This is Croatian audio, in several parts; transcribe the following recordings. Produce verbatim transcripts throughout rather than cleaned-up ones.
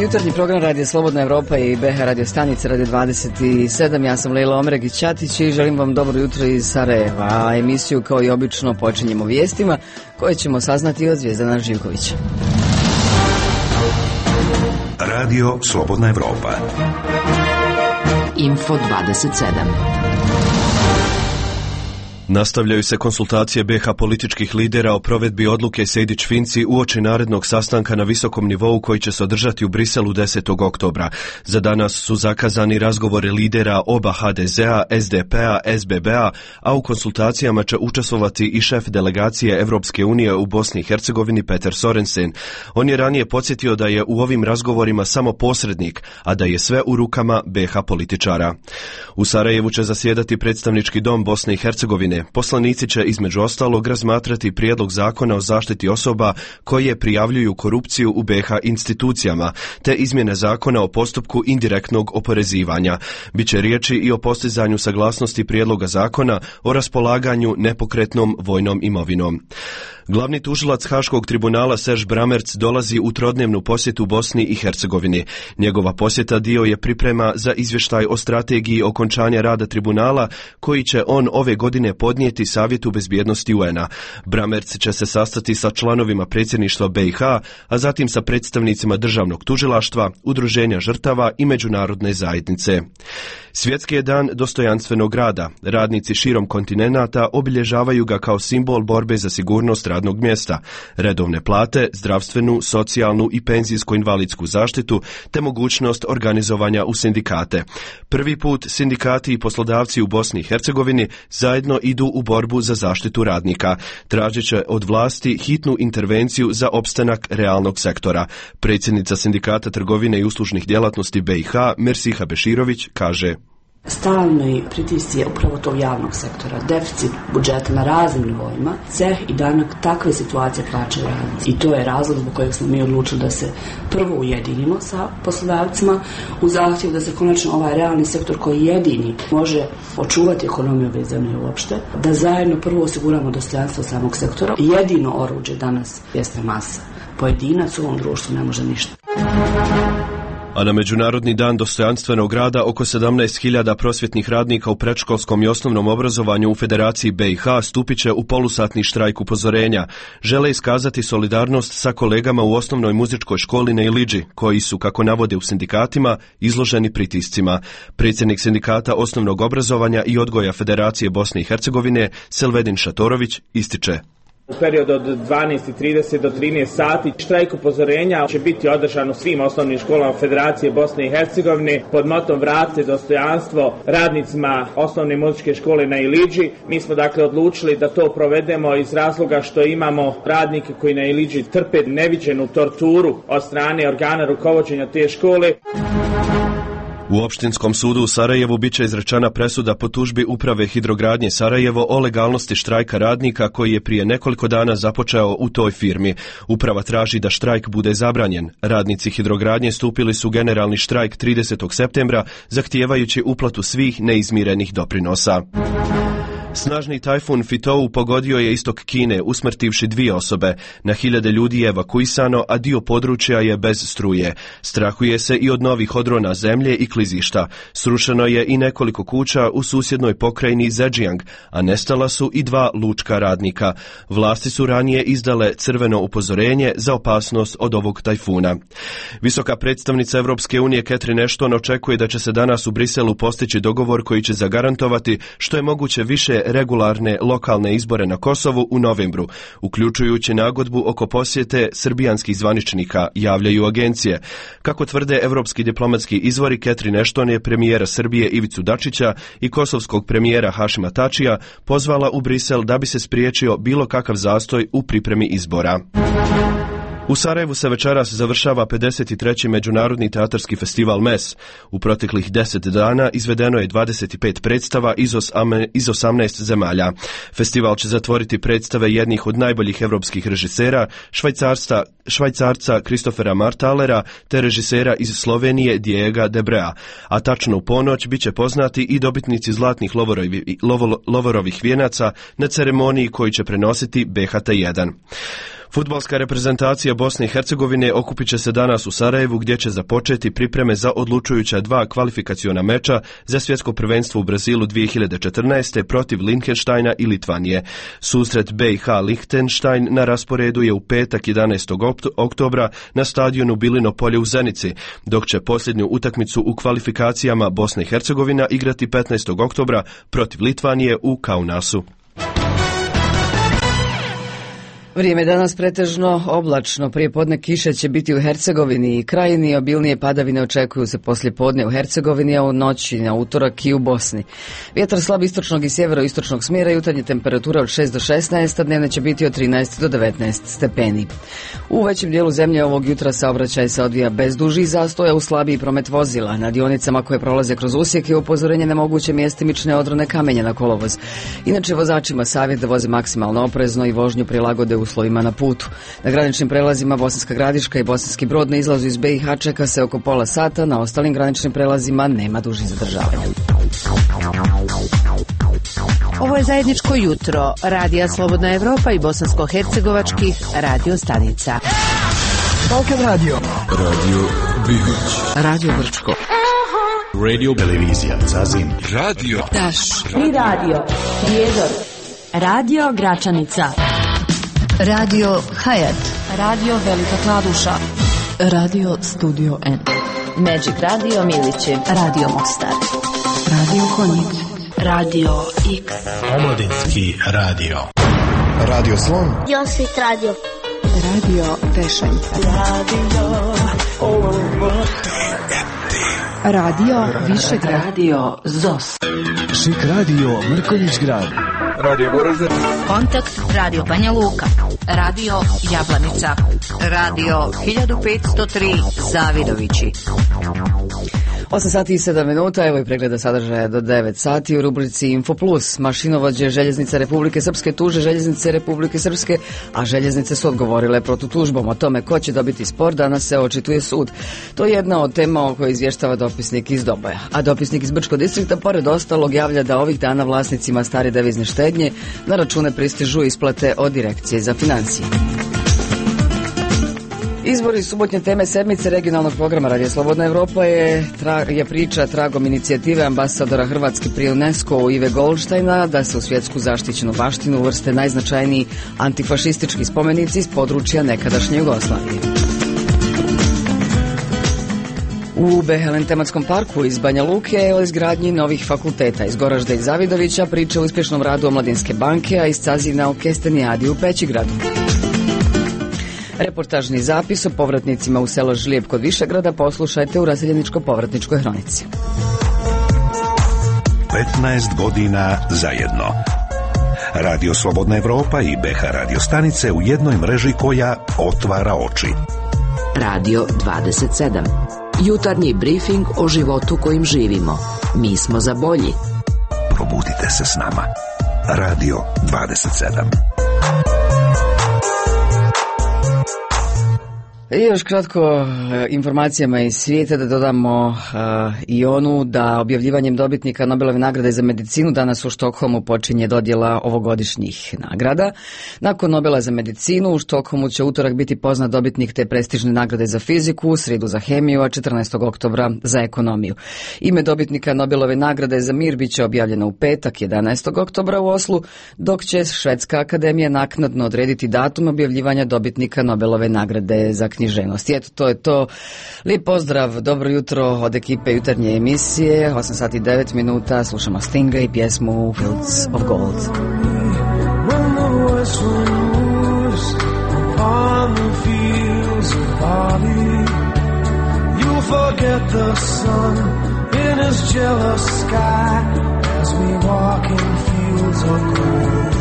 Jutarnji program Radio Slobodna Evropa i B H radio stanice Radio dvadeset sedam. Ja sam Lejla Omregić-Ćatić i želim vam dobro jutro iz Sarajeva. A emisiju kao i obično počinjemo vijestima koje ćemo saznati od Zvijezdana Živkovića. Radio Slobodna Evropa. Info dvadeset sedam. Nastavljaju se konsultacije B H političkih lidera o provedbi odluke Sejdić-Finci uoči narednog sastanka na visokom nivou koji će se održati u Briselu desetog oktobra. Za danas su zakazani razgovori lidera oba H D Z-a, S D P-a, S B B-a, a u konsultacijama će učestvovati i šef delegacije Evropske unije u Bosni i Hercegovini Peter Sorensen. On je ranije podsjetio da je u ovim razgovorima samo posrednik, a da je sve u rukama B H političara. U Sarajevu će zasjedati predstavnički dom Bosne i Hercegovine. Poslanici će između ostalog razmatrati prijedlog zakona o zaštiti osoba koje prijavljuju korupciju u B H institucijama, te izmjene zakona o postupku indirektnog oporezivanja. Biće riječi i o postizanju saglasnosti prijedloga zakona o raspolaganju nepokretnom vojnom imovinom. Glavni tužilac Haškog tribunala Serž Bramerc dolazi u trodnevnu posjetu Bosni i Hercegovini. Njegova posjeta dio je priprema za izvještaj o strategiji okončanja rada tribunala koji će on ove godine podnijeti Savjetu bezbjednosti U N A. Bramerc će se sastati sa članovima predsjedništva B i H, a zatim sa predstavnicima državnog tužilaštva, udruženja žrtava i međunarodne zajednice. Svjetski je dan dostojanstvenog rada. Radnici širom kontinenata obilježavaju ga kao simbol borbe za sigurnost radnog mjesta, redovne plate, zdravstvenu, socijalnu i penzijsko-invalidsku zaštitu te mogućnost organizovanja u sindikate. Prvi put sindikati i poslodavci u Bosni i Hercegovini zajedno idu u borbu za zaštitu radnika. Tražit će od vlasti hitnu intervenciju za opstanak realnog sektora. Predsjednica sindikata trgovine i uslužnih djelatnosti B i H Mersiha Beširović kaže: Stalni pritisci je upravo tog javnog sektora, deficit budžeta na raznim nivoima, ceh i danak takve situacije plaćaju radnici. I to je razlog zbog kojeg smo mi odlučili da se prvo ujedinimo sa poslodavcima u zahtjevu da se konačno ovaj realni sektor koji jedini može očuvati ekonomiju ove zemlje uopšte, da zajedno prvo osiguramo dostojanstvo samog sektora. Jedino oruđe danas jeste masa. Pojedinac u ovom društvu ne može ništa. A na Međunarodni dan dostojanstvenog rada oko sedamnaest hiljada prosvjetnih radnika u predškolskom i osnovnom obrazovanju u Federaciji B i H stupit će u polusatni štrajk upozorenja. Žele iskazati solidarnost sa kolegama u osnovnoj muzičkoj školi na Iliđi, koji su, kako navode u sindikatima, izloženi pritiscima. Predsjednik sindikata osnovnog obrazovanja i odgoja Federacije Bosne i Hercegovine Selvedin Šatorović ističe: U periodu od dvanaest i trideset do trinaest sati štrajk upozorenja će biti održan u svim osnovnim školama Federacije Bosne i Hercegovine pod motom Vratite dostojanstvo radnicima osnovne muzičke škole na Iliđi. Mi smo dakle odlučili da to provedemo iz razloga što imamo radnike koji na Iliđi trpe neviđenu torturu od strane organa rukovođenja te škole. U Opštinskom sudu u Sarajevu biće izrečena presuda po tužbi Uprave hidrogradnje Sarajevo o legalnosti štrajka radnika koji je prije nekoliko dana započeo u toj firmi. Uprava traži da štrajk bude zabranjen. Radnici hidrogradnje stupili su generalni štrajk tridesetog septembra zahtijevajući uplatu svih neizmirenih doprinosa. Snažni tajfun Fitou pogodio je istok Kine, usmrtivši dvije osobe. Na hiljade ljudi je evakuisano, a dio područja je bez struje. Strahuje se i od novih odrona zemlje i klizišta. Srušeno je i nekoliko kuća u susjednoj pokrajini Zhejiang, a nestala su i dva lučka radnika. Vlasti su ranije izdale crveno upozorenje za opasnost od ovog tajfuna. Visoka predstavnica Evropske unije Catherine Ashton očekuje da će se danas u Briselu postići dogovor koji će zagarantovati što je moguće više regularne lokalne izbore na Kosovu u novembru, uključujući nagodbu oko posjete srbijanskih zvaničnika, javljaju agencije. Kako tvrde evropski diplomatski izvori, Catherine Ashton je premijera Srbije Ivicu Dačića i kosovskog premijera Hašima Tačija pozvala u Brisel da bi se spriječio bilo kakav zastoj u pripremi izbora. U Sarajevu se večeras završava pedeset treći Međunarodni teatarski festival M E S. U proteklih deset dana izvedeno je dvadeset pet predstava iz, osame, iz osamnaest zemalja. Festival će zatvoriti predstave jednih od najboljih evropskih režisera, švajcarca, švajcarca Kristofera Martalera te režisera iz Slovenije Diega Debrea, a tačno u ponoć bit će poznati i dobitnici zlatnih lovorovi, lovo, lovorovih vijenaca na ceremoniji koju će prenositi B H T jedan. Fudbalska reprezentacija Bosne i Hercegovine okupit će se danas u Sarajevu gdje će započeti pripreme za odlučujuća dva kvalifikaciona meča za svjetsko prvenstvo u Brazilu dvije hiljade četrnaeste. protiv Liechtensteina i Litvanije. Susret B i H Liechtenstein na rasporedu je u petak jedanaestog oktobra na stadionu Bilino polje u Zenici, dok će posljednju utakmicu u kvalifikacijama Bosna i Hercegovina igrati petnaestog oktobra protiv Litvanije u Kaunasu. Vrijeme danas pretežno oblačno, prije podne kiše će biti u Hercegovini i Krajini, obilnije padavine očekuju se poslije podne u Hercegovini, a u noći na utorak i u Bosni. Vjetar slab istočnog i sjeveroistočnog smjera, jutarnje temperatura od šest do šesnaest, a dnevne će biti od trinaest do devetnaest stepeni. U većem dijelu zemlje ovog jutra saobraćaj se odvija bez dužih zastoja, u slabiji promet vozila. Na dionicama koje prolaze kroz usjeke upozorenje na moguće mjestimične odrone kamenja na kolovoz. Inače vozačima savjet da voze maksimalno oprezno i vožnju prilagode uslovima na putu. Na graničnim prelazima Bosanska Gradiška i Bosanski Brod na izlazu iz B i H čeka se oko pola sata, na ostalim graničnim prelazima nema dužih zadržavanja. Ovo je zajedničko jutro Radija Slobodna Evropa i bosansko-hercegovačkih radio stanica. Balkan radio. Radio Bihać. Radio Brčko. Radio Televizija Zazin. Radio Taš. I radio Prijedor. Radio Gračanica. Radio Hayat. Radio Velika Kladuša. Radio Studio N. Magic Radio Milići. Radio Mostar. Radio Konjic. Radio X. Omladinski radio. Radio Slon. Josip Radio. Radio Tešanj. Radio Radio Višegrad. Radio Zos. Šik radio Mrkonjić grad. Radio Goražde. Kontakt Radio Banja Luka. Radio Jablanica. Radio hiljadu petsto tri Zavidovići. osam sati i sedam minuta, evo i pregleda sadržaja do devet sati u rubrici Info Plus. Mašinovođe Željeznice Republike Srpske tuže Željeznice Republike Srpske, a željeznice su odgovorile protutužbom. O tome ko će dobiti spor danas se očituje sud. To je jedna od tema o kojoj izvještava dopisnik iz Doboja. A dopisnik iz Brčkog distrikta pored ostalog javlja da ovih dana vlasnicima stare devizne štednje na račune pristižu isplate od Direkcije za financije. Izbori subotnje teme sedmice regionalnog programa Radija Slobodna Evropa je, tra, je priča tragom inicijative ambasadora Hrvatske pri UNESCO Ive Goldštajna da se u svjetsku zaštićenu baštinu uvrste najznačajniji antifašistički spomenici iz područja nekadašnje Jugoslavije. U Behelen tematskom parku iz Banja Luke o izgradnji novih fakulteta iz Goražda i Zavidovića priča o uspješnom radu Omladinske banke, a iz Cazina o Kestenijadi u Pećigradu. Reportažni zapis o povratnicima u selo Žlijeb kod Višegrada poslušajte u Raseljeničko-povratničkoj hronici. petnaest godina zajedno. Radio Slobodna Evropa i B H radio stanice u jednoj mreži koja otvara oči. Radio dvadeset sedam. Jutarnji brifing o životu kojim živimo. Mi smo za bolji. Probudite se s nama. Radio dvadeset sedam. I još kratko e, informacijama iz svijeta da dodamo e, i onu da objavljivanjem dobitnika Nobelove nagrade za medicinu danas u Štokholmu počinje dodjela ovogodišnjih nagrada. Nakon Nobela za medicinu u Štokholmu će utorak biti poznat dobitnik te prestižne nagrade za fiziku, u srijedu za hemiju, a četrnaestog oktobra za ekonomiju. Ime dobitnika Nobelove nagrade za mir bit će objavljeno u petak jedanaestog oktobra u Oslu, dok će Švedska akademija naknadno odrediti datum objavljivanja dobitnika Nobelove nagrade za književnost. I eto, to je to. Lijep pozdrav, dobro jutro od ekipe jutarnje emisije. osam sati i devet minuta, slušamo Stinga i pjesmu Fields of Gold. Forget the sun in his jealous sky as we walk in fields of gold.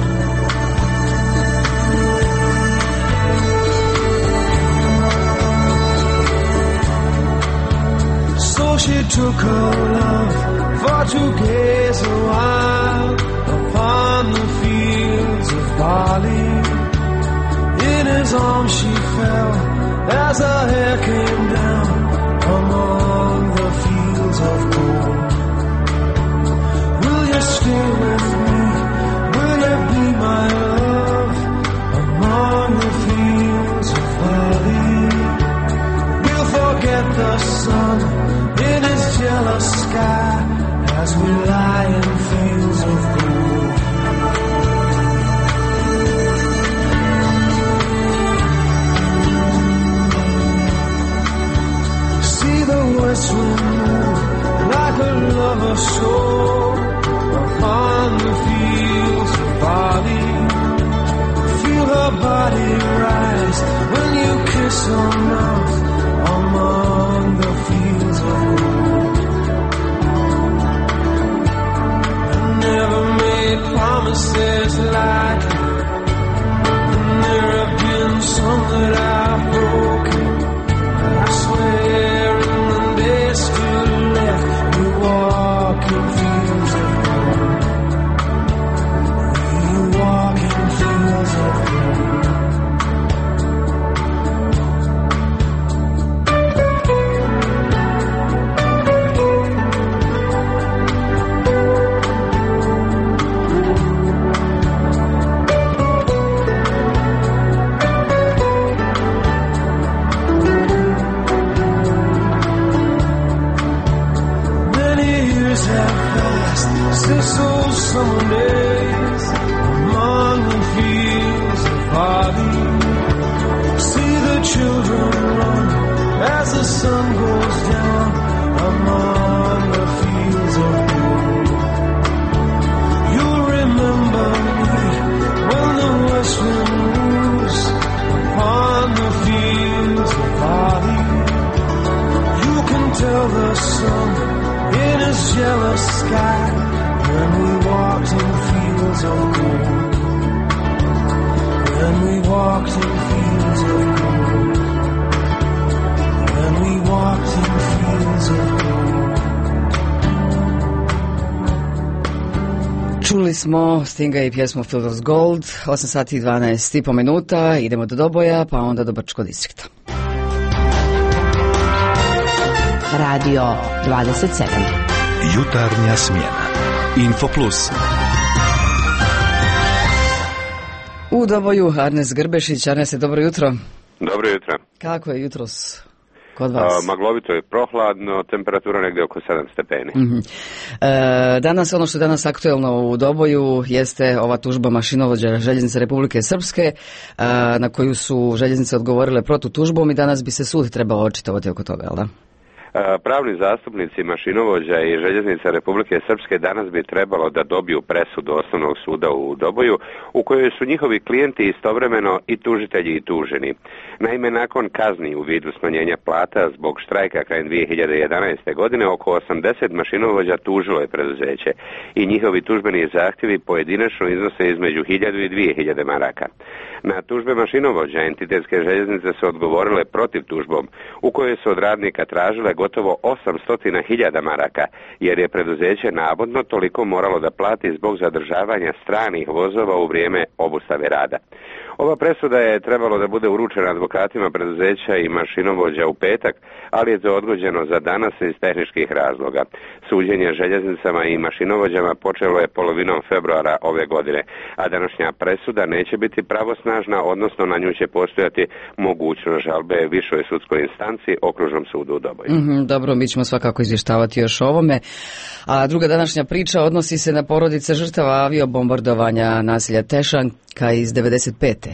So she took her love for to gaze a while upon the fields of barley. In his arms she fell as her hair came down among the fields of gold. Will you stay with me? Will you be my love among the fields? jealous sky as we lie in fields of gold. See the west wind move like a lover's soul upon the fields of barley. Feel her body rise when you kiss her mouth among the fields of gold. I never made promises like you, and there have been some that I've broken. I swear in the days still left, we walk in fields of gold. We walk in fields of gold. Since those summer days among the fields of barley, see the children run as the sun goes down among the fields of gold. You'll remember me when the west wind moves upon the fields of barley. You can tell the sun in his jealous sky when we walked in fields of gold. When we walked in fields of gold. When we walked in fields of gold. Čuli smo Stinga i pjesmu Fields of Gold, osam sati i dvanaest i po minuta, idemo do Doboja, pa onda do Brčkog distrikta. Radio dvadeset sedam. Jutarnja smjena. Info Plus. U Doboju Arnes Grbešić. Arnese, dobro jutro. Dobro jutro. Kako je jutros kod vas? A, maglovito je, prohladno, temperatura negdje oko sedam stepeni. Mm-hmm. E, danas, ono što je danas aktuelno u Doboju jeste ova tužba mašinovođa Željeznice Republike Srpske, e, na koju su željeznice odgovorile protutužbom i danas bi se sud trebao očitovati oko toga, jel da? Pravni zastupnici mašinovođa i Željeznica Republike Srpske danas bi trebalo da dobiju presudu Osnovnog suda u Doboju, u kojoj su njihovi klijenti istovremeno i tužitelji i tuženi. Naime, nakon kazni u vidu smanjenja plata zbog štrajka krajem dvije hiljade jedanaeste. godine, oko osamdeset mašinovođa tužilo je preduzeće i njihovi tužbeni zahtjevi pojedinačno iznose između hiljadu i dvije hiljade maraka. Na tužbe mašinovođa entitetske željeznice su odgovorile protiv tužbom, u kojoj su od radnika tražile gotovo osamsto hiljada maraka, jer je preduzeće navodno toliko moralo da plati zbog zadržavanja stranih vozova u vrijeme obustave rada. Ova presuda je trebalo da bude uručena advokatima preduzeća i mašinovođa u petak, ali je to odgođeno za danas iz tehničkih razloga. Suđenje željeznicama i mašinovođama počelo je polovinom februara ove godine, a današnja presuda neće biti pravosnažna, odnosno na nju će postojati mogućnost žalbe višoj sudskoj instanci, Okružnom sudu u Doboju. Mm-hmm, dobro, mi ćemo svakako izvještavati još o ovome. A druga današnja priča odnosi se na porodice žrtava aviobombardovanja naselja Tešanka iz devedeset pete.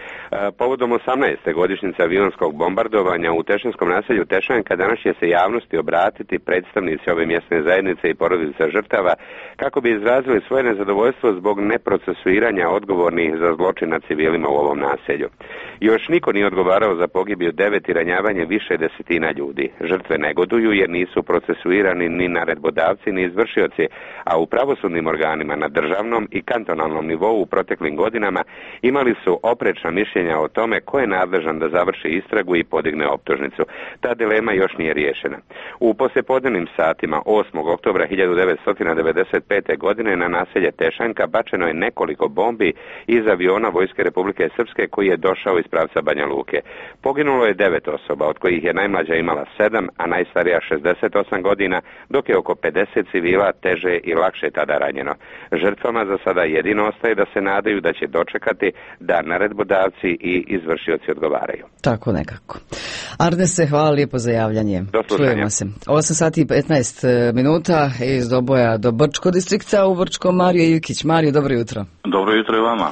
Povodom osamnaeste godišnjice avionskog bombardovanja u tešanskom naselju Tešanka danas će se javnosti obratiti predstavnici ove mjesne zajednice i porodice žrtava kako bi izrazili svoje nezadovoljstvo zbog neprocesuiranja odgovornih za zločin nad civilima u ovom naselju. Još niko nije odgovarao za pogibiju devet i ranjavanje više desetina ljudi. Žrtve negoduju jer nisu procesuirani ni naredbodavci ni izvršioci, a u pravosudnim organima na državnom i kantonalnom nivou u proteklim godinama imali su oprečna mišljenja o tome ko je nadležan da završi istragu i podigne optužnicu. Ta dilema još nije riješena. U poslijepodnevnim satima osmog oktobra hiljadu devetsto devedeset pete. godine na naselje Tešanka bačeno je nekoliko bombi iz aviona Vojske Republike Srpske koji je došao iz pravca Banja Luke. Poginulo je devet osoba, od kojih je najmlađa imala sedam, a najstarija šezdeset osam godina, dok je oko pedeset civila teže i lakše tada ranjeno. Žrtvama za sada jedino ostaje da se nadaju da će dočekati da naredbodavci počinioci i izvršioci odgovaraju. Tako nekako. Arnese, hvala lijepo za javljanje. Čujemo se. osam sati i petnaest minuta iz Doboja do Brčko distrikta u Brčko. Mario Ivkić. Mario, dobro jutro. Dobro jutro i vama.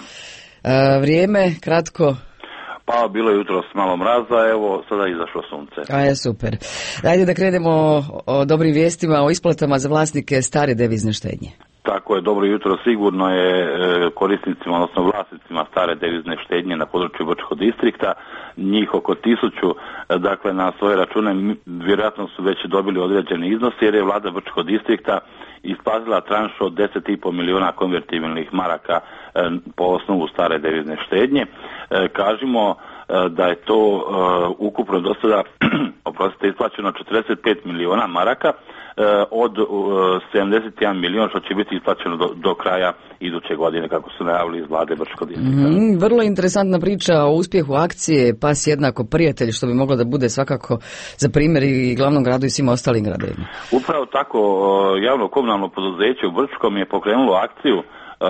E, vrijeme, kratko. Pa bilo je jutro s malo mraza, evo sada je izašlo sunce. A je super. Dajde da krenemo o, o dobrim vijestima, o isplatama za vlasnike stare devizne štednje. Tako je, dobro jutro, sigurno je korisnicima, odnosno vlasnicima stare devizne štednje na području Brčkog distrikta, njih oko tisuću, dakle na svoje račune vjerojatno su već dobili određeni iznos, jer je vlada Brčkog distrikta isplatila tranšu od deset i pol milijuna konvertibilnih maraka po osnovu stare devizne štednje. Kažemo da je to ukupno do sada oprostite, isplaćeno četrdeset pet milijuna maraka od sedamdeset jedan milijun što će biti isplaćeno do, do kraja iduće godine, kako su najavili iz vlade Brčkog distrikta. Mm, vrlo interesantna priča o uspjehu akcije Pas jednako prijatelj, što bi moglo da bude svakako za primjer i glavnom gradu i svim ostalim gradovima. Upravo tako, javno komunalno poduzeće u Brčkom je pokrenulo akciju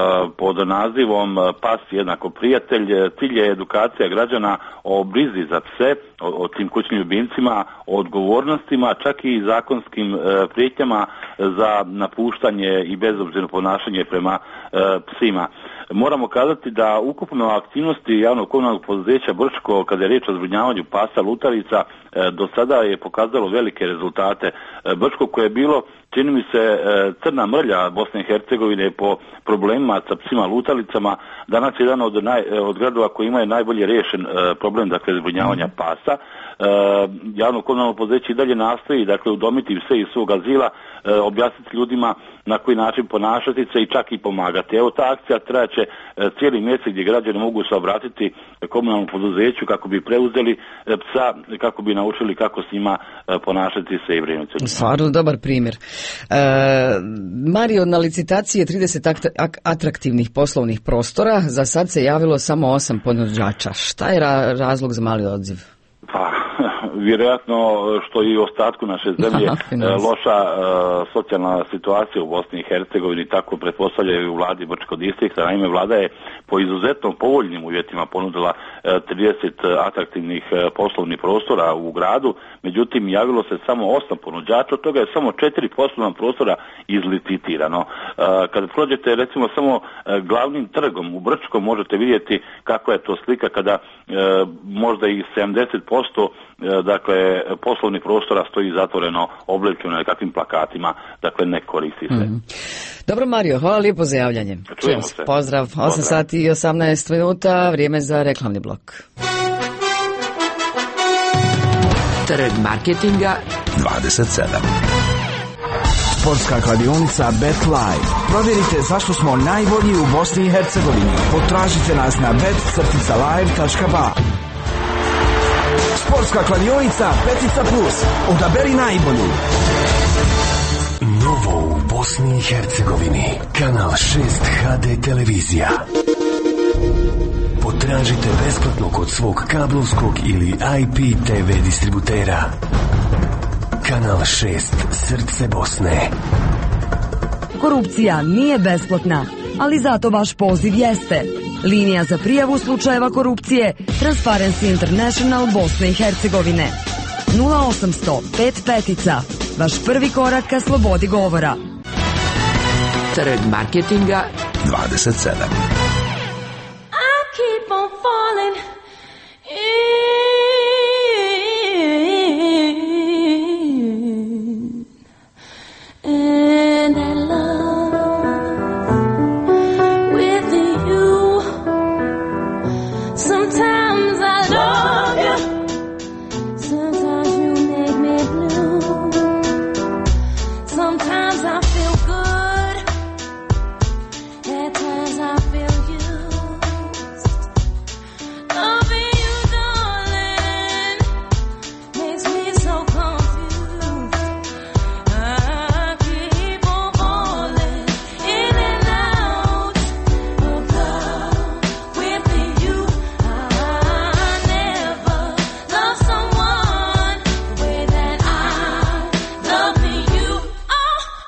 pod nazivom Pas jednako prijatelj. Cilj je edukacija građana o brizi za pse, o, o tim kućnim ljubimcima, o odgovornostima, čak i zakonskim e, prijetnjama za napuštanje i bezobzirno ponašanje prema e, psima. Moramo kazati da ukupno aktivnosti javnog komunalnog poduzeća Brčko, kada je riječ o zbrinjavanju pasa lutalica, e, do sada je pokazalo velike rezultate. E, Brčko koje je bilo, čini mi se, e, crna mrlja Bosne i Hercegovine po problemima sa psima lutalicama, danas je jedan od, naj, od gradova koji imaju najbolje riješen e, problem, dakle, zbrinjavanja pasa. E, javno komunalno poduzeće i dalje nastoji, dakle, udomiti sve iz svog azila, e, objasniti ljudima na koji način ponašati se i čak i pomagati. Evo, ta akcija trajaće e, cijeli mjesec gdje građani mogu se obratiti komunalnom poduzeću kako bi preuzeli e, psa, kako bi naučili kako s njima e, ponašati se i brinuti. Stvarno dobar primjer. E, Mario, na licitaciji je trideset atraktivnih poslovnih prostora, za sad se javilo samo osam ponuđača. Šta je ra- razlog za mali odziv? Pa, vjerojatno što i u ostatku naše zemlje loša uh, socijalna situacija u Bosni i Hercegovini, tako pretpostavljaju u vladi Brčkog distrikta. Naime, vlada je po izuzetno povoljnim uvjetima ponudila uh, trideset atraktivnih uh, poslovnih prostora u gradu, međutim javilo se samo osam ponuđača, od toga je samo četiri poslovna prostora izlicitirano. Uh, kada prođete recimo samo uh, glavnim trgom u Brčkom, možete vidjeti kakva je to slika kada uh, možda i sedamdeset posto dakle poslovnih prostora stoji zatvoreno, oblečeno na nekakvim plakatima, dakle ne koristi se. Mm. Dobro, Mario, hvala lijepo za javljanje. Čujemo se. Pozdrav. osam sati i osamnaest minuta, vrijeme za reklamni blok. Trg marketinga dvadeset sedam. Sportska kladionica BetLive. Provjerite zašto smo najbolji u Bosni i Hercegovini. Potražite nas na bet crtica live tačka ba. Sportska kladionica Petica Plus. Odaberi najbolju. Novo u Bosni i Hercegovini. Kanal šest ha de televizija. Potražite besplatno kod svog kablovskog ili I P T V distributera. Kanal šest, srce Bosne. Korupcija nije besplatna, ali zato vaš poziv jeste. Linija za prijavu slučajeva korupcije Transparency International Bosne i Hercegovine. nula osamsto pet petica. Vaš prvi korak ka slobodi govora. Trg marketinga dvadeset sedam. I keep on falling in, and I love with you. Sometimes I love you, sometimes you make me blue. Sometimes I feel good, at times I feel used. Loving you, darling, makes me so confused. I keep on falling in and out of love with you. I never loved someone the way that I love you. Oh,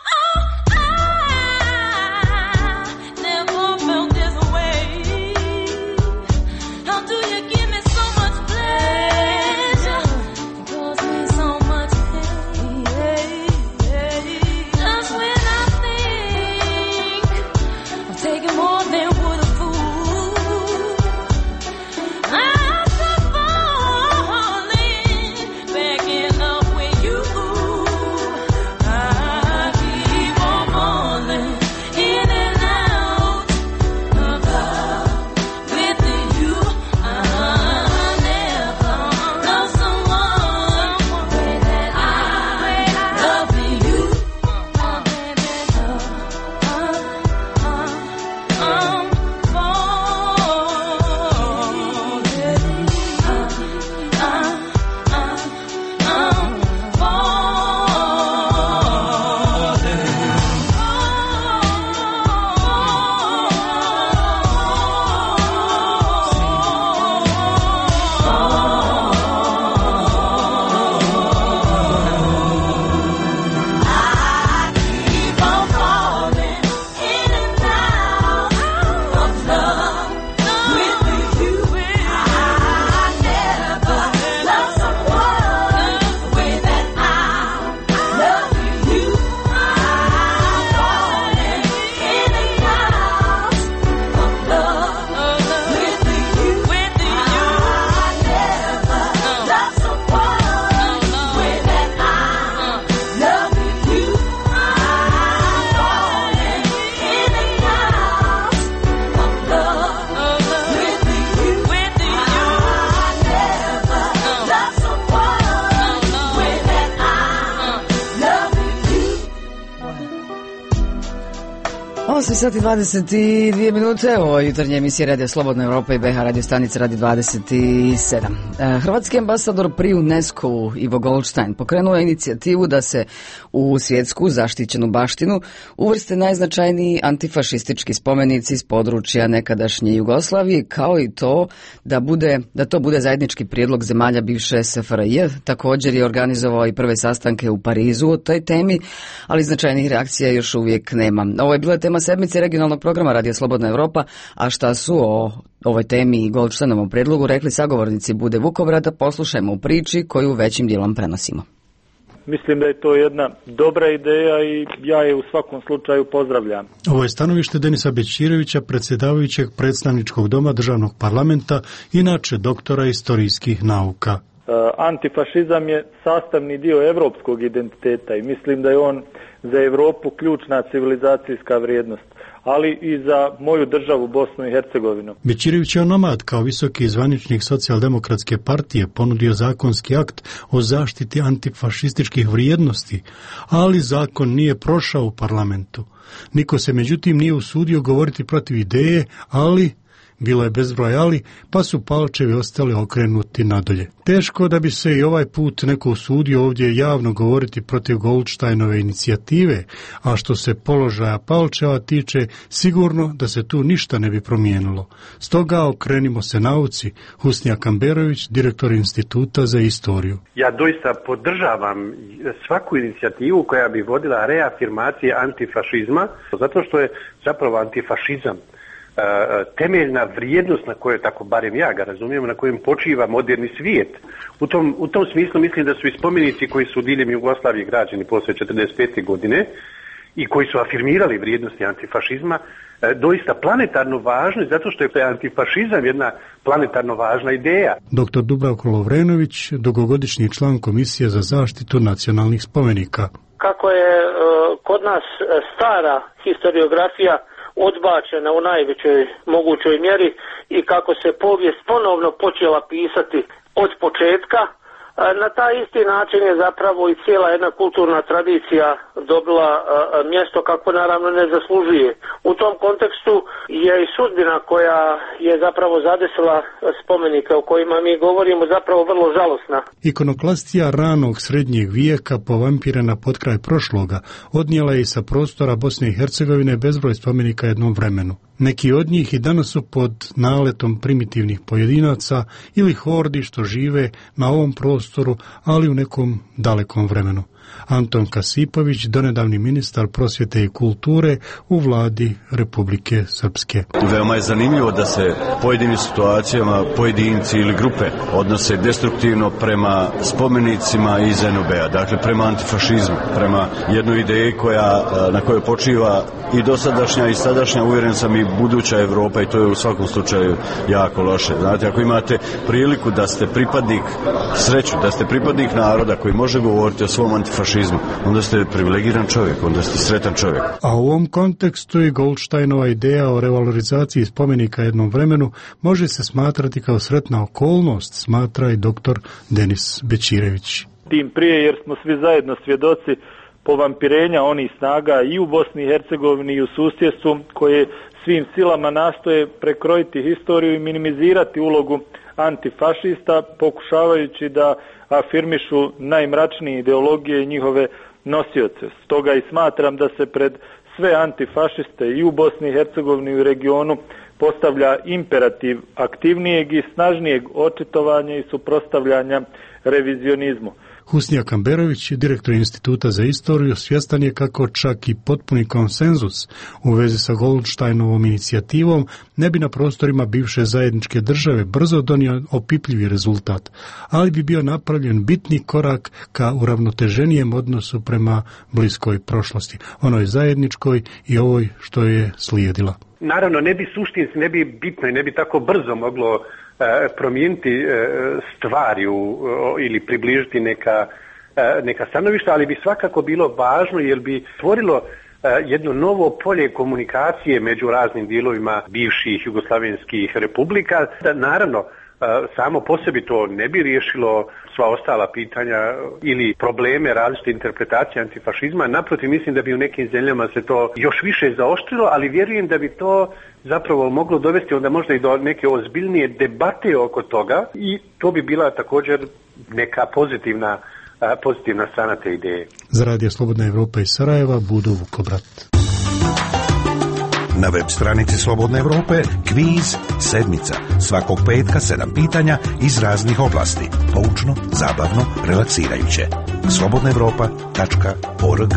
osam sati i dvadeset dvije minute, ovo je jutarnje emisije Radio Slobodna Evropa i B H radio stanice Radio dvadeset sedam. Hrvatski ambasador pri UNESCO-u Ivo Goldstein pokrenuo je inicijativu da se u svjetsku zaštićenu baštinu uvrste najznačajniji antifašistički spomenici iz područja nekadašnje Jugoslavije, kao i to da, bude, da to bude zajednički prijedlog zemalja bivše S F R J. Također je organizovao i prve sastanke u Parizu o toj temi, ali značajnih reakcija još uvijek nema. Ovo je bila tema sedmice regionalnog programa Radio Slobodna Evropa, a šta su o ovoj temi i Goldsteinovom predlogu rekli sagovornici Bude Vukovrata, poslušajmo u priči koju većim dijelom prenosimo. Mislim da je to jedna dobra ideja i ja je u svakom slučaju pozdravljam. Ovo je stanovište Denisa Bećirevića, predsjedavajućeg predstavničkog doma državnog parlamenta, inače doktora istorijskih nauka. Antifašizam je sastavni dio evropskog identiteta i mislim da je on za Europu ključna civilizacijska vrijednost, ali i za moju državu Bosnu i Hercegovinu. Bećirević je onomad kao visoki zvaničnik socijaldemokratske partije ponudio zakonski akt o zaštiti antifašističkih vrijednosti, ali zakon nije prošao u parlamentu. Niko se međutim nije usudio govoriti protiv ideje, ali bilo je bezbroj ali, pa su palčevi ostali okrenuti nadolje. Teško da bi se i ovaj put neko usudio ovdje javno govoriti protiv Goldsteinove inicijative, a što se položaja palčeva tiče, sigurno da se tu ništa ne bi promijenilo. Stoga okrenimo se nauci. Husnija Kamberović, direktor Instituta za istoriju. Ja doista podržavam svaku inicijativu koja bi vodila reafirmacije antifašizma, zato što je zapravo antifašizam temeljna vrijednost na kojoj, tako barem ja ga razumijem, na kojem počiva moderni svijet. U tom, u tom smislu mislim da su i spomenici koji su diljem Jugoslavije građeni poslije četrdeset pete godine i koji su afirmirali vrijednosti antifašizma doista planetarno važni, zato što je antifašizam jedna planetarno važna ideja. Doktor Dubravko Lovrenović, dugogodišnji član Komisije za zaštitu nacionalnih spomenika. Kako je uh, kod nas stara historiografija odbačena u najvećoj mogućoj mjeri i kako se povijest ponovno počela pisati od početka, na taj isti način je zapravo i cijela jedna kulturna tradicija dobila mjesto kako naravno ne zaslužuje. U tom kontekstu je i sudbina koja je zapravo zadesila spomenike o kojima mi govorimo zapravo vrlo žalosna. Ikonoklastija ranog srednjeg vijeka povampirena pod kraj prošloga odnijela je i sa prostora Bosne i Hercegovine bezbroj spomenika jednom vremenu. Neki od njih i danas su pod naletom primitivnih pojedinaca ili hordi što žive na ovom prostoru, ali u nekom dalekom vremenu. Anton Kasipović, donedavni ministar prosvjete i kulture u vladi Republike Srpske. Veoma je zanimljivo da se pojedinim situacijama pojedinci ili grupe odnose destruktivno prema spomenicima iz N O B-a, dakle prema antifašizmu, prema jednoj ideji koja, na kojoj počiva i dosadašnja i sadašnja, uvjeren sam i buduća Evropa, i to je u svakom slučaju jako loše. Znate, ako imate priliku da ste pripadnik, sreću, da ste pripadnik naroda koji može govoriti o svom antifašizmu, onda ste privilegiran čovjek, onda ste sretan čovjek. A u ovom kontekstu i Goldsteinova ideja o revalorizaciji spomenika jednom vremenu može se smatrati kao sretna okolnost, smatra i doktor Denis Bećirević. Tim prije jer smo svi zajedno svjedoci povampirenja onih snaga i u Bosni i Hercegovini i u susjedstvu koje svim silama nastoje prekrojiti historiju i minimizirati ulogu antifašista, pokušavajući da afirmišu najmračnije ideologije i njihove nosioce. Stoga i smatram da se pred sve antifašiste i u Bosni i Hercegovini i u regionu postavlja imperativ aktivnijeg i snažnijeg očitovanja i suprotstavljanja revizionizmu. Husnija Kamberović, direktor Instituta za istoriju, svjestan je kako čak i potpuni konsenzus u vezi sa Goldsteinovom inicijativom ne bi na prostorima bivše zajedničke države brzo donio opipljivi rezultat, ali bi bio napravljen bitni korak ka uravnoteženijem odnosu prema bliskoj prošlosti, onoj zajedničkoj i ovoj što je slijedila. Naravno, ne bi suštinski, ne bi bitno i ne bi tako brzo moglo promijeniti stvari ili približiti neka, neka stanovišta, ali bi svakako bilo važno jer bi stvorilo jedno novo polje komunikacije među raznim dijelovima bivših jugoslavenskih republika. Naravno, samo po sebi to ne bi riješilo sva ostala pitanja ili probleme različite interpretacije antifašizma. Naprotiv, mislim da bi u nekim zemljama se to još više zaoštrilo, ali vjerujem da bi to zapravo moglo dovesti onda možda i do neke ozbiljnije debate oko toga i to bi bila također neka pozitivna, pozitivna strana te ideje. Za Radio Slobodna Evropa iz Sarajeva, Budo Vukobrat. Na web stranici Slobodne Evrope kviz sedmica. Svakog petka sedam pitanja iz raznih oblasti. Poučno, zabavno, relaksirajuće. slobodna evropa tačka org.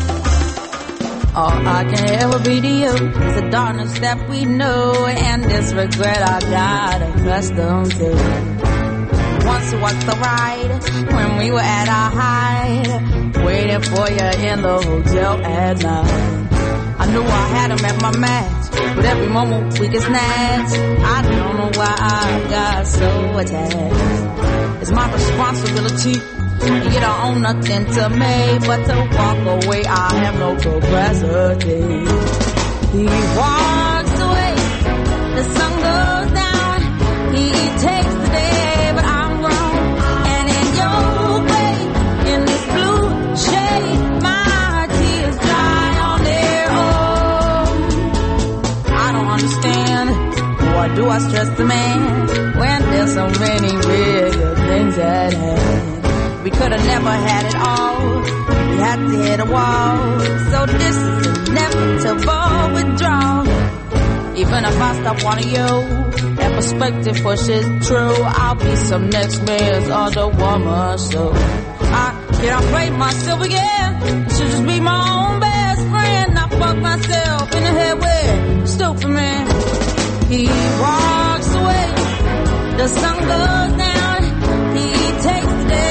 All I can ever be to you is the darkness that we know and this regret I got accustomed to. Once was the ride when we were at our height, waiting for you in the hotel at night. I knew I had him at my match, but every moment we get snatched. I don't know why I got so attached. It's my responsibility, and you don't own nothing to me but to walk away. I have no capacity. He walks away, the sun goes down. He takes the day, but I'm grown. And in your way, in this blue shade, my tears dry on their own. I don't understand, why do I stress the man when there's so many bigger things at hand? We could have never had it all. We had to hit a wall. So this is inevitable withdrawal. Even if I stop wanting you, that perspective pushes true. I'll be some next man's other woman. So I can't play myself again. I should just be my own best friend. I fuck myself in the head with stupid man. He walks away. The sun goes down. He takes the day.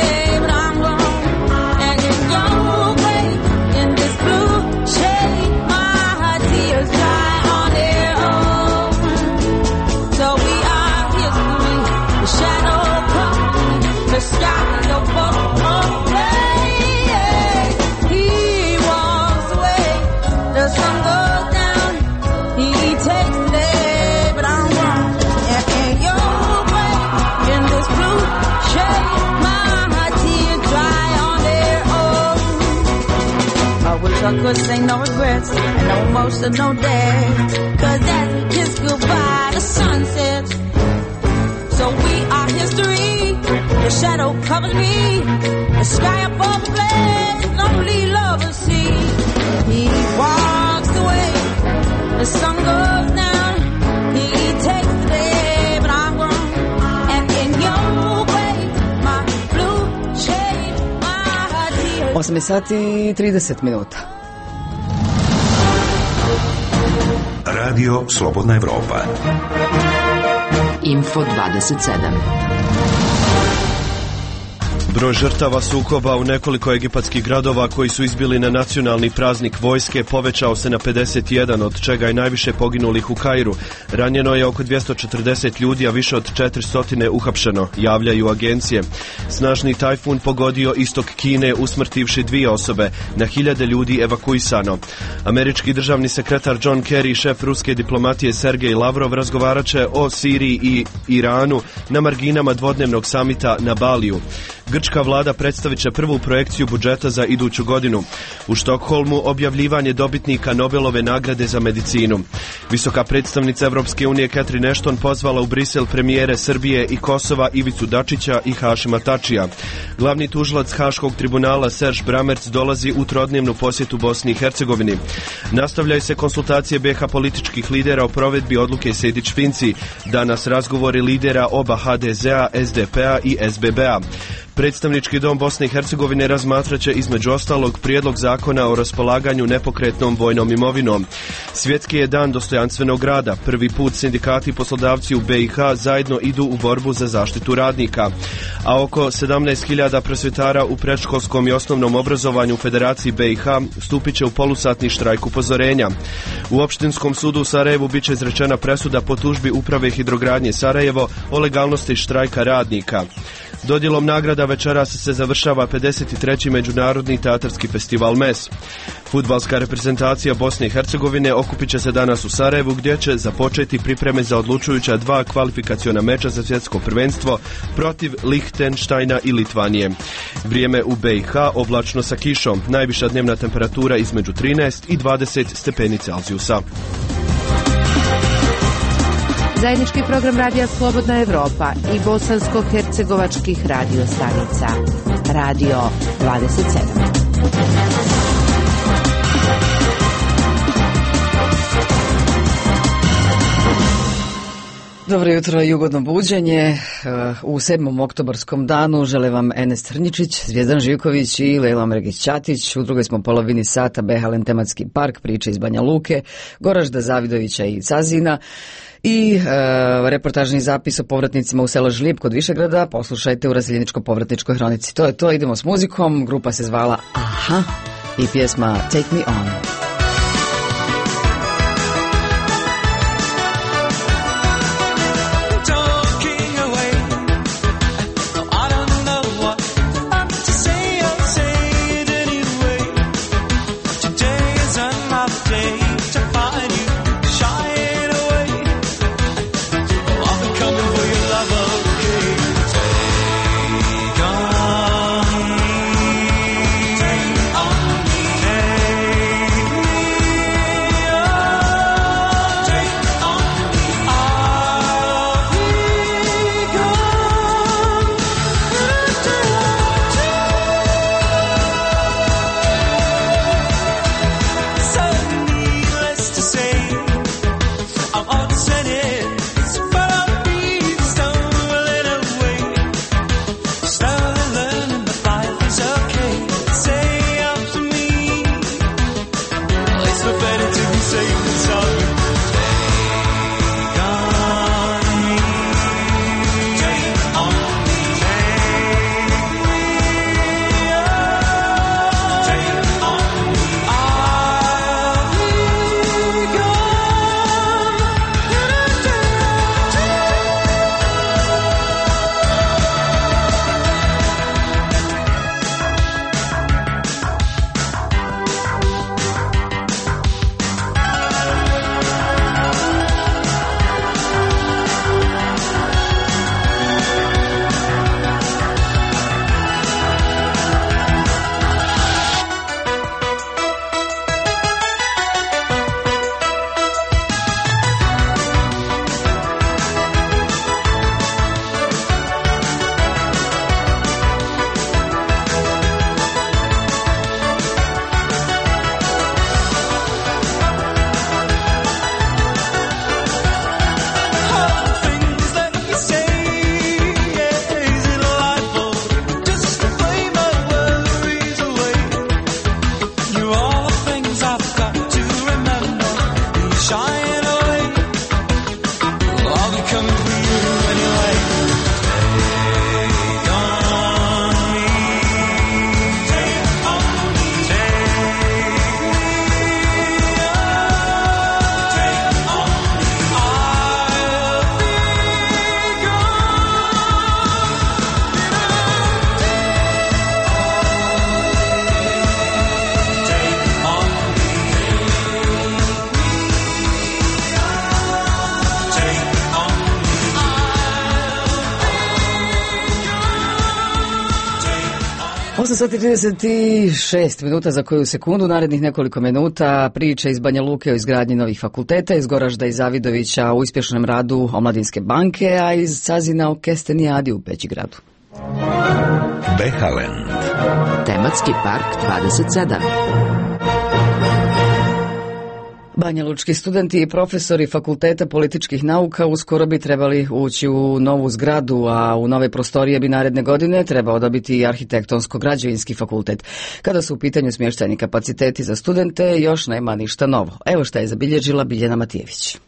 The sky above away. He walks away. The sun goes down. He takes the day, but I'm wrong. And in your way, in this blue shade, my tears dry on their own. I wish I could say no regrets and no emotional days. Cause as we kiss goodbye, the sun sets. So we are history. The shadow covers me. The sky above the blaze. Lonely lovers see. He walks away. The sun goes down. He takes the day, but I'm wrong. And in your way, my blue shade, my tears. osam sati i trideset minuta. Radio Slobodna Evropa. Info dvadeset sedam. Broj žrtava sukoba u nekoliko egipatskih gradova koji su izbili na nacionalni praznik vojske povećao se na pedeset jedan, od čega je najviše poginulih u Kairu. Ranjeno je oko dvjesto četrdeset ljudi, a više od četiristo uhapšeno, javljaju agencije. Snažni tajfun pogodio istok Kine, usmrtivši dvije osobe, na hiljade ljudi evakuisano. Američki državni sekretar John Kerry i šef ruske diplomatije Sergej Lavrov razgovarat će o Siriji i Iranu na marginama dvodnevnog samita na Baliju. Grčka vlada predstavit će prvu projekciju budžeta za iduću godinu. U Štokholmu objavljivanje dobitnika Nobelove nagrade za medicinu. Visoka predstavnica Evropske unije Catherine Ashton pozvala u Brisel premijere Srbije i Kosova Ivicu Dačića i Hašima Tačija. Glavni tužilac Haškog tribunala Serž Bramerc dolazi u trodnevnu posjetu Bosni i Hercegovini. Nastavljaju se konsultacije B H političkih lidera o provedbi odluke Sejdić-Finci. Danas razgovori lidera oba H D Z-a, S D P-a i S B B-a. Predstavnički dom Bosne i Hercegovine razmatraće između ostalog prijedlog zakona o raspolaganju nepokretnom vojnom imovinom. Svjetski je dan dostojanstvenog rada. Prvi put sindikati i poslodavci u B i H zajedno idu u borbu za zaštitu radnika. A oko sedamnaest hiljada prosvjetara u predškolskom i osnovnom obrazovanju u Federaciji B i H stupit će u polusatni štrajk upozorenja. U Opštinskom sudu u Sarajevu bit će izrečena presuda po tužbi Uprave hidrogradnje Sarajevo o legalnosti štrajka radnika. Dodjelom nagrada večeras se završava pedeset treći Međunarodni teatarski festival M E S. Fudbalska reprezentacija Bosne i Hercegovine okupit će se danas u Sarajevu gdje će započeti pripreme za odlučujuća dva kvalifikaciona meča za svjetsko prvenstvo protiv Lihtenštajna i Litvanije. Vrijeme u B i H oblačno sa kišom, najviša dnevna temperatura između trinaest i dvadeset stepeni Celzijusa. Zajednički program Radija Slobodna Evropa i bosansko-hercegovačkih radio stanica. Radio dvadeset sedam. Dobro jutro i ugodno buđenje. U sedmom oktobarskom danu žele vam Enes Crnjičić, Zvijezdan Živković i Lejla Omregić-Ćatić. U drugoj smo polovini sata Behalen tematski park, priče iz Banja Luke, Goražda Zavidovića i Cazina i e, reportažni zapis o povratnicima u selo Žlijeb kod Višegrada. Poslušajte u Raseljeničko-povratničkoj hronici. To je to, idemo s muzikom. Grupa se zvala Aha i pjesma Take Me On. osam sati trideset šest minuta za koju sekundu, narednih nekoliko minuta priče iz Banja Luke o izgradnji novih fakulteta, iz Goražda i Zavidovića o uspješnom radu Omladinske banke, a iz Cazina o Kestenijadi u Pećigradu. Behalen. Tematski park dvadeset sedam. Banjalučki studenti i profesori Fakulteta političkih nauka uskoro bi trebali ući u novu zgradu, a u nove prostorije bi naredne godine trebao dobiti i arhitektonsko-građevinski fakultet. Kada su u pitanju smještajni kapaciteti za studente, još nema ništa novo. Evo šta je zabilježila Biljana Matijević.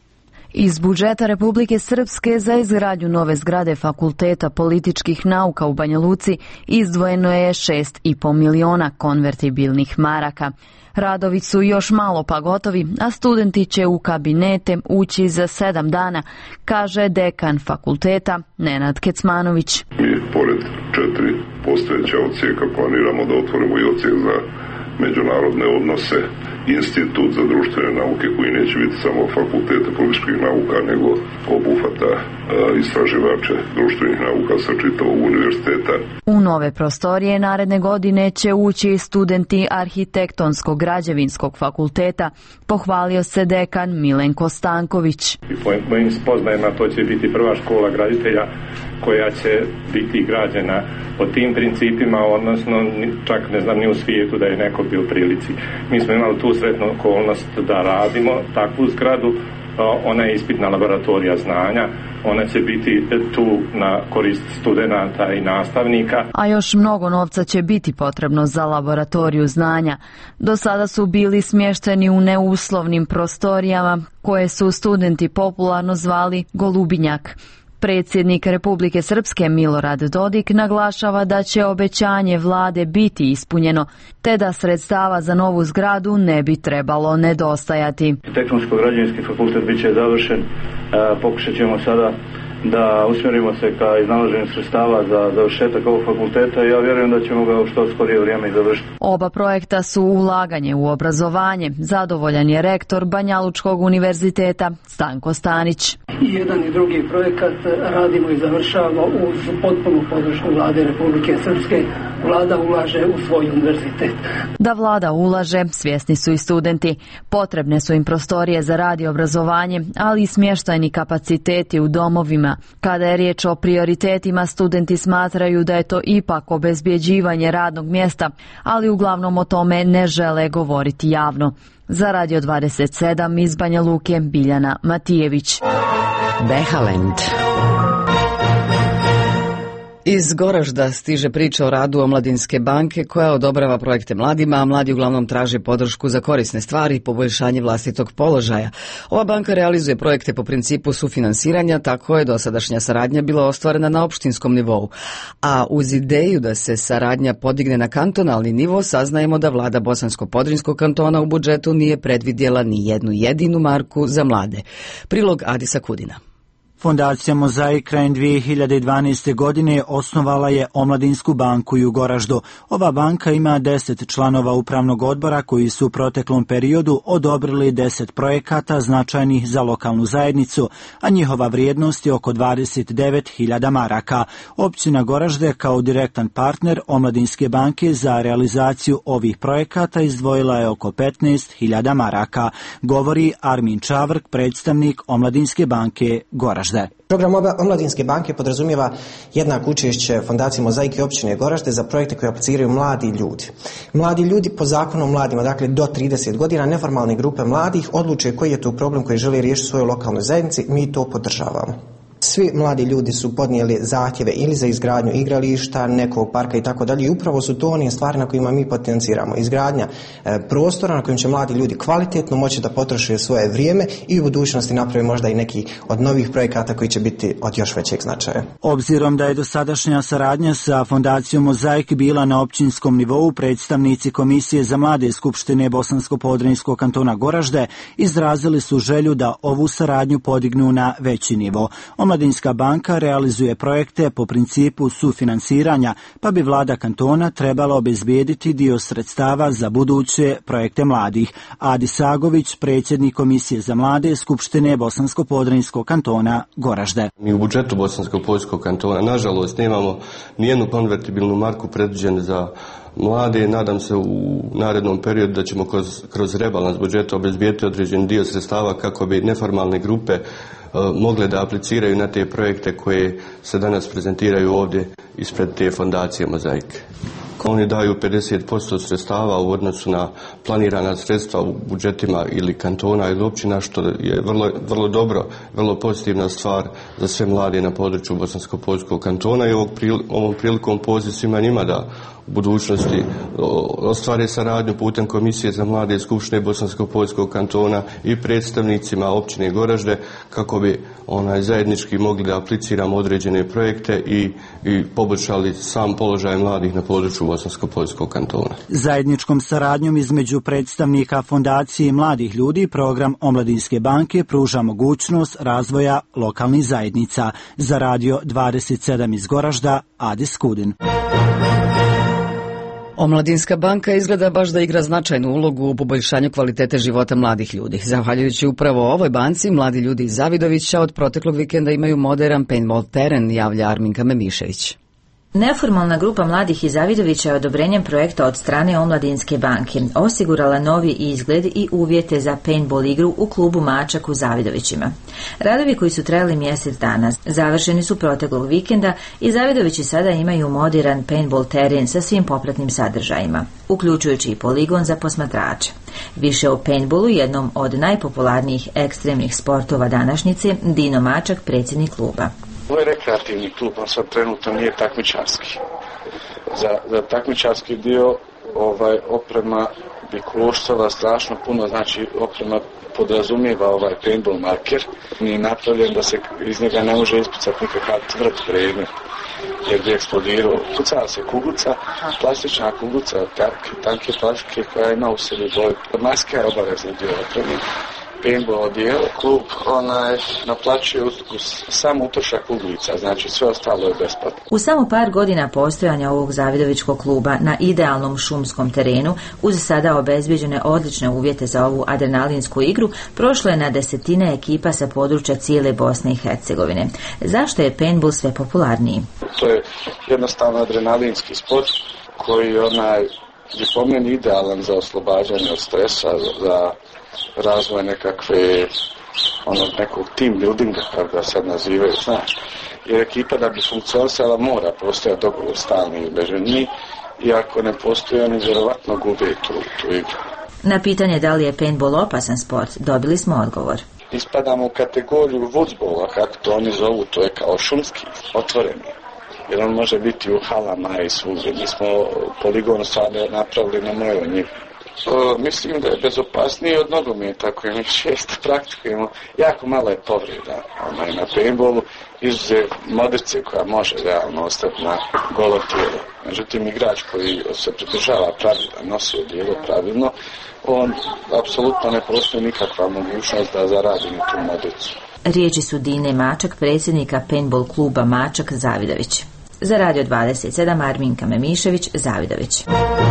Iz budžeta Republike Srpske za izgradnju nove zgrade Fakulteta političkih nauka u Banja Luci izdvojeno je šest i po miliona konvertibilnih maraka. Radovi su još malo pa gotovi, a studenti će u kabinete ući za sedam dana, kaže dekan fakulteta Nenad Kecmanović. Mi pored četiri postojeća odsjeka planiramo da otvorimo i odsjek za međunarodne odnose, institut za društvene nauke koji neće biti samo fakulteta političkih nauka, nego obuhvata istraživače društvenih nauka sa čitavog univerziteta. U nove prostorije naredne godine će ući studenti arhitektonskog građevinskog fakulteta, pohvalio se dekan Milenko Stanković. I po mojim spoznajima to će biti prva škola graditelja koja će biti građena po tim principima, odnosno čak ne znam ni u svijetu da je neko bio u prilici. Mi smo imali tu sretnu okolnost da radimo takvu zgradu, ona je ispitna laboratorija znanja, ona će biti tu na korist studenata i nastavnika. A još mnogo novca će biti potrebno za laboratoriju znanja. Do sada su bili smješteni u neuslovnim prostorijama koje su studenti popularno zvali Golubinjak. Predsjednik Republike Srpske Milorad Dodik naglašava da će obećanje vlade biti ispunjeno, te da sredstava za novu zgradu ne bi trebalo nedostajati. Tehničko-građevinski fakultet bit će završen, pokušat ćemo sada da usmjerimo se ka iznalaženju sredstava za završetak ovog fakulteta i ja vjerujem da ćemo ga u što skorije vrijeme i završiti. Oba projekta su ulaganje u obrazovanje. Zadovoljan je rektor Banjalučkog univerziteta Stanko Stanić. I jedan i drugi projekat radimo i završavamo uz potpunu podršku vlade Republike Srpske. Vlada ulaže u svoj univerzitet. Da vlada ulaže, svjesni su i studenti. Potrebne su im prostorije za rad i obrazovanje, ali i smještajni kapaciteti u domovima. Kada je riječ o prioritetima, studenti smatraju da je to ipak obezbjeđivanje radnog mjesta, ali uglavnom o tome ne žele govoriti javno. Za Radio dvadeset sedam iz Banja Luke, Biljana Matijević. Behalend. Iz Goražda stiže priča o radu Omladinske banke koja odobrava projekte mladima, a mladi uglavnom traže podršku za korisne stvari i poboljšanje vlastitog položaja. Ova banka realizuje projekte po principu sufinansiranja, tako je dosadašnja saradnja bila ostvarena na opštinskom nivou. A uz ideju da se saradnja podigne na kantonalni nivo, saznajemo da vlada Bosansko-Podrinjskog kantona u budžetu nije predvidjela ni jednu jedinu marku za mlade. Prilog Adisa Kudina. Fondacija Mozaik krajem dvije hiljade dvanaeste. godine osnovala je Omladinsku banku u Goraždu. Ova banka ima deset članova upravnog odbora koji su u proteklom periodu odobrili deset projekata značajnih za lokalnu zajednicu, a njihova vrijednost je oko dvadeset devet hiljada maraka. Općina Goražde kao direktan partner Omladinske banke za realizaciju ovih projekata izdvojila je oko petnaest hiljada maraka, govori Armin Čavrk, predstavnik Omladinske banke Goražde. Program Omladinske banke podrazumijeva jednako učešće Fondacije Mozaik i općine Goražde za projekte koje apliciraju mladi ljudi. Mladi ljudi po zakonu o mladima, dakle do trideset godina, neformalne grupe mladih odluče koji je to problem koji želi riješiti u svojoj lokalnoj zajednici, mi to podržavamo. Svi mladi ljudi su podnijeli zahtjeve ili za izgradnju igrališta, nekog parka i tako dalje i upravo su to one stvari na kojima mi potenciramo. Izgradnja e, prostora na kojim će mladi ljudi kvalitetno moći da potroše svoje vrijeme i u budućnosti napravi možda i neki od novih projekata koji će biti od još većeg značaja. Obzirom da je dosadašnja saradnja sa Fondacijom Mozaik bila na općinskom nivou, predstavnici Komisije za mlade Skupštine Bosansko-Podrinjskog kantona Goražde izrazili su želju da ovu saradnju podignu na veći nivo. Omladinska banka realizuje projekte po principu sufinansiranja, pa bi vlada kantona trebala obezbijediti dio sredstava za buduće projekte mladih. Adi Sagović, predsjednik Komisije za mlade Skupštine Bosansko-Podrinjskog kantona Goražde. Mi u budžetu Bosansko-Podrinjskog kantona nažalost nemamo nijednu konvertibilnu marku predviđenu za mlade. Nadam se u narednom periodu da ćemo kroz, kroz rebalans budžeta obezbijediti određen dio sredstava kako bi neformalne grupe mogle da apliciraju na te projekte koje se danas prezentiraju ovdje ispred te fondacije Mozaik. Oni daju pedeset posto sredstava u odnosu na planirana sredstva u budžetima ili kantona ili općina, što je vrlo, vrlo dobro, vrlo pozitivna stvar za sve mlade na području Bosansko-Poljskog kantona i ovog pril, ovom prilikom poziv svima njima da u budućnosti ostvare saradnju putem Komisije za mlade i Skupštine Bosansko-Poljskog kantona i predstavnicima općine Goražde kako bi onaj zajednički mogli da apliciramo određene projekte i, i poboljšali sam položaj mladih na području Bosansko-Poljskog kantona. Zajedničkom saradnjom između predstavnika Fondacije mladih ljudi program Omladinske banke pruža mogućnost razvoja lokalnih zajednica. Za Radio dvadeset sedam iz Goražda, Adis Kudin. Omladinska banka izgleda baš da igra značajnu ulogu u poboljšanju kvalitete života mladih ljudi. Zahvaljujući upravo ovoj banci, mladi ljudi iz Zavidovića od proteklog vikenda imaju modern paintball teren, javlja Arminka Memišević. Neformalna grupa mladih iz Zavidovića je odobrenjem projekta od strane Omladinske banke osigurala novi izgled i uvjete za paintball igru u klubu Mačak u Zavidovićima. Radovi koji su trajali mjesec dana završeni su proteklog vikenda i Zavidovići sada imaju modern paintball teren sa svim popratnim sadržajima, uključujući i poligon za posmatrače. Više o paintballu, jednom od najpopularnijih ekstremnih sportova današnjice, Dino Mačak, predsjednik kluba. Ovo je rekreativni klub, on sad trenutno nije takmičarski. Za, za takmičarski dio ovaj, oprema bi koštala strašno puno, znači oprema podrazumijeva ovaj paintball marker. Nije napravljen da se iz njega ne može ispucati nikakav tvrd predmet, jer bi eksplodirao. Pucala se kuglica, plastična kuglica, tanke, tanke plastike koja ima u sebi boju. Maska je obavezna dio opreme. Paintball odijelo, klub onaj naplaćuje uz, uz sam utrošak uglica, znači sve ostalo je besplatno. U samo par godina postojanja ovog Zavidovićkog kluba na idealnom šumskom terenu, uz sada obezbijeđene odlične uvjete za ovu adrenalinsku igru, prošlo je na desetine ekipa sa područja cijele Bosne i Hercegovine. Zašto je paintball sve popularniji? To je jednostavno adrenalinski sport koji onaj je po meni idealan za oslobađanje od stresa, za razvoj nekakve onog nekog team buildinga, kako ga sad nazivaju, znaš. Jer ekipa da bi funkcionisala mora postojati dogovor stalni među njih i ako ne postoji, oni vjerovatno gube tu, tu igru. Na pitanje da li je paintball opasan sport, dobili smo odgovor. Ispadamo u kategoriju woodsbola, kako to oni zovu, to je kao šumski, otvoreni. Jer on može biti u halama i svugdje. Mi smo poligon sada napravili na mojoj njivi. O, mislim da je bezopasniji od nogometa koji mi često praktikujemo. Jako malo je povreda onaj, na paintballu, izuzev modrice koja može realno ostati na golo tijelo. Međutim, igrač koji se pridržava pravila, nosi odijelo pravilno, on apsolutno ne postoji nikakva mogućnost da zaradi ni tu modricu. Riječi su Dine Mačak, predsjednika paintball kluba Mačak Zavidović. Za Radio dvadeset sedam, Arminka Memišević, Zavidović.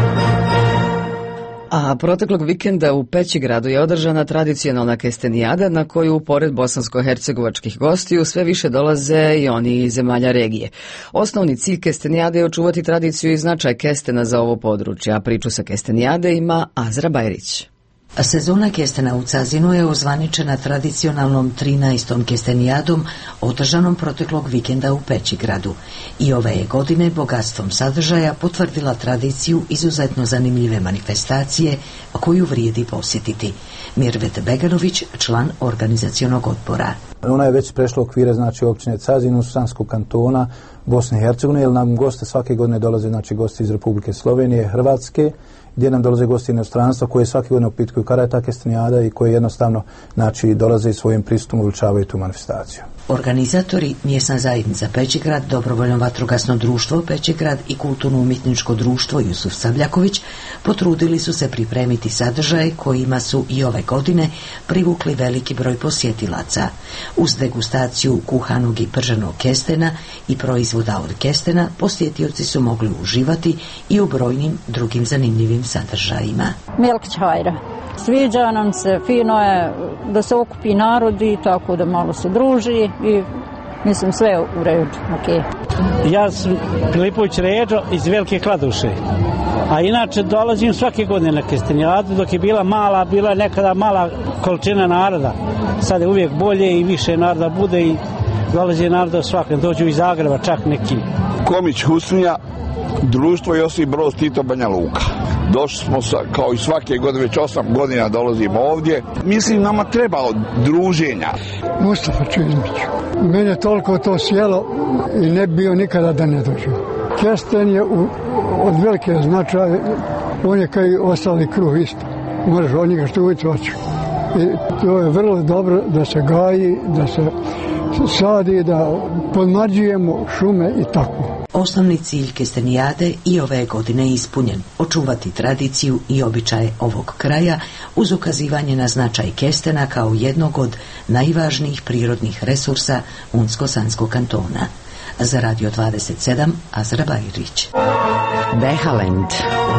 A proteklog vikenda u Pećigradu je održana tradicionalna kestenijada na koju, pored bosansko-hercegovačkih gostiju, sve više dolaze i oni iz zemalja regije. Osnovni cilj kestenijade je očuvati tradiciju i značaj kestena za ovo područje, a priču sa kestenijade ima Azra Bajrić. Sezona kestena u Cazinu je ozvaničena tradicionalnom trinaestom kestenijadom održanom proteklog vikenda u Pećigradu i ove je godine bogatstvom sadržaja potvrdila tradiciju izuzetno zanimljive manifestacije koju vrijedi posjetiti. Mirvet Beganović, član organizacionog odbora. Ona je već prešla okvire znači općine Cazinu, Sanskog kantona, Bosne i Hercegovine, jer nam goste svake godine dolaze znači gosti iz Republike Slovenije, Hrvatske, gdje nam dolaze gosti inostranstva koje svake godine upitkuju kada je ta kestenijada i koje jednostavno znači dolaze i svojim pristupom uličavaju tu manifestaciju. Organizatori, mjesna zajednica Pećigrad, Dobrovoljno vatrogasno društvo Pećigrad i Kulturno-umjetničko društvo Jusuf Sabljaković potrudili su se pripremiti sadržaje kojima su i ove godine privukli veliki broj posjetilaca. Uz degustaciju kuhanog i prženog kestena i proizvoda od kestena, posjetioci su mogli uživati i u brojnim drugim zanimljivim sadržajima. Milk čajra. Sviđa nam se, fino je da se okupi narod i tako da malo se druži i mislim sve u redu. Okay. Ja sam Filipović Ređo iz Velike Kladuše, a inače dolazim svake godine na kestenijadu. Dok je bila mala, bila je nekada mala količina naroda. Sad je uvijek bolje i više naroda bude i dolazi naroda svake. Dođu iz Zagreba čak neki. Komić Husnija Društvo Josip Broz Tito Banja Luka. Došli smo sa, kao i svake godine, već osam godina dolazimo ovdje. Mislim, nama treba druženja. Mustafa Čizmić. Mene toliko to sjelo i ne bi bio nikada da ne dođem. Kesten je u, od velike značaje, on je kao i ostali kruh isto. Možeš od njega što uvijek hoćeš. I to je vrlo dobro da se gaji, da se sadi, da podmlađujemo šume i tako. Osnovni cilj kestenijade i ove godine je ispunjen. Očuvati tradiciju i običaje ovog kraja uz ukazivanje na značaj kestena kao jednog od najvažnijih prirodnih resursa Unsko-Sanskog kantona. Za Radio dvadeset sedam, Azra Bajrić. Behalend.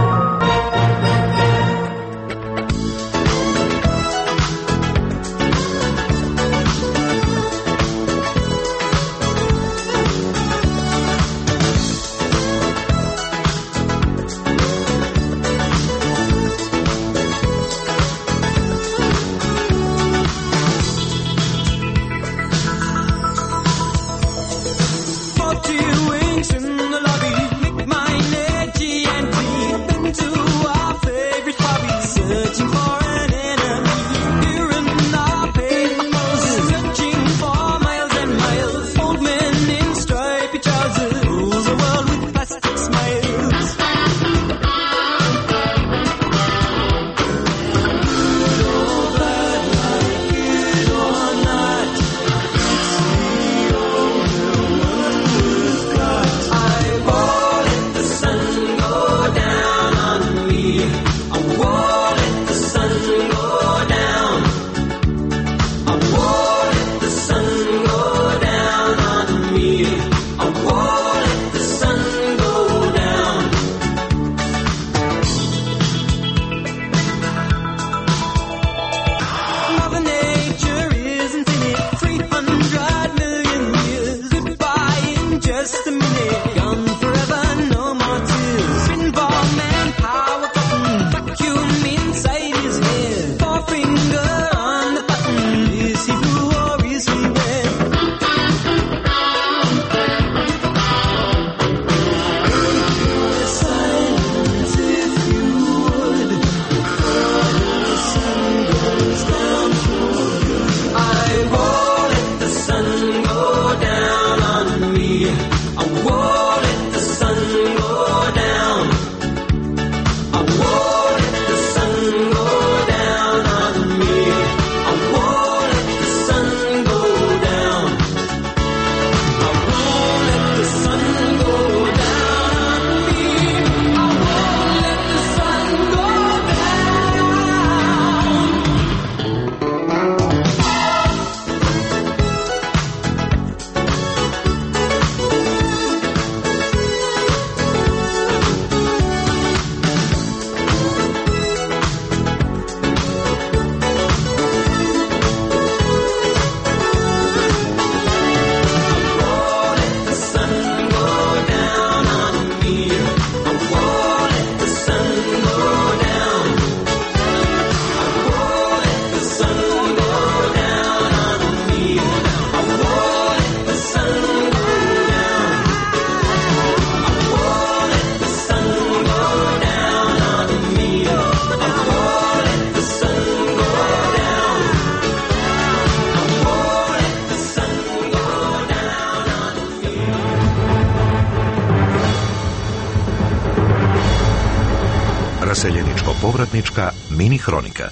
Raseljeničko-povratnička mini hronika.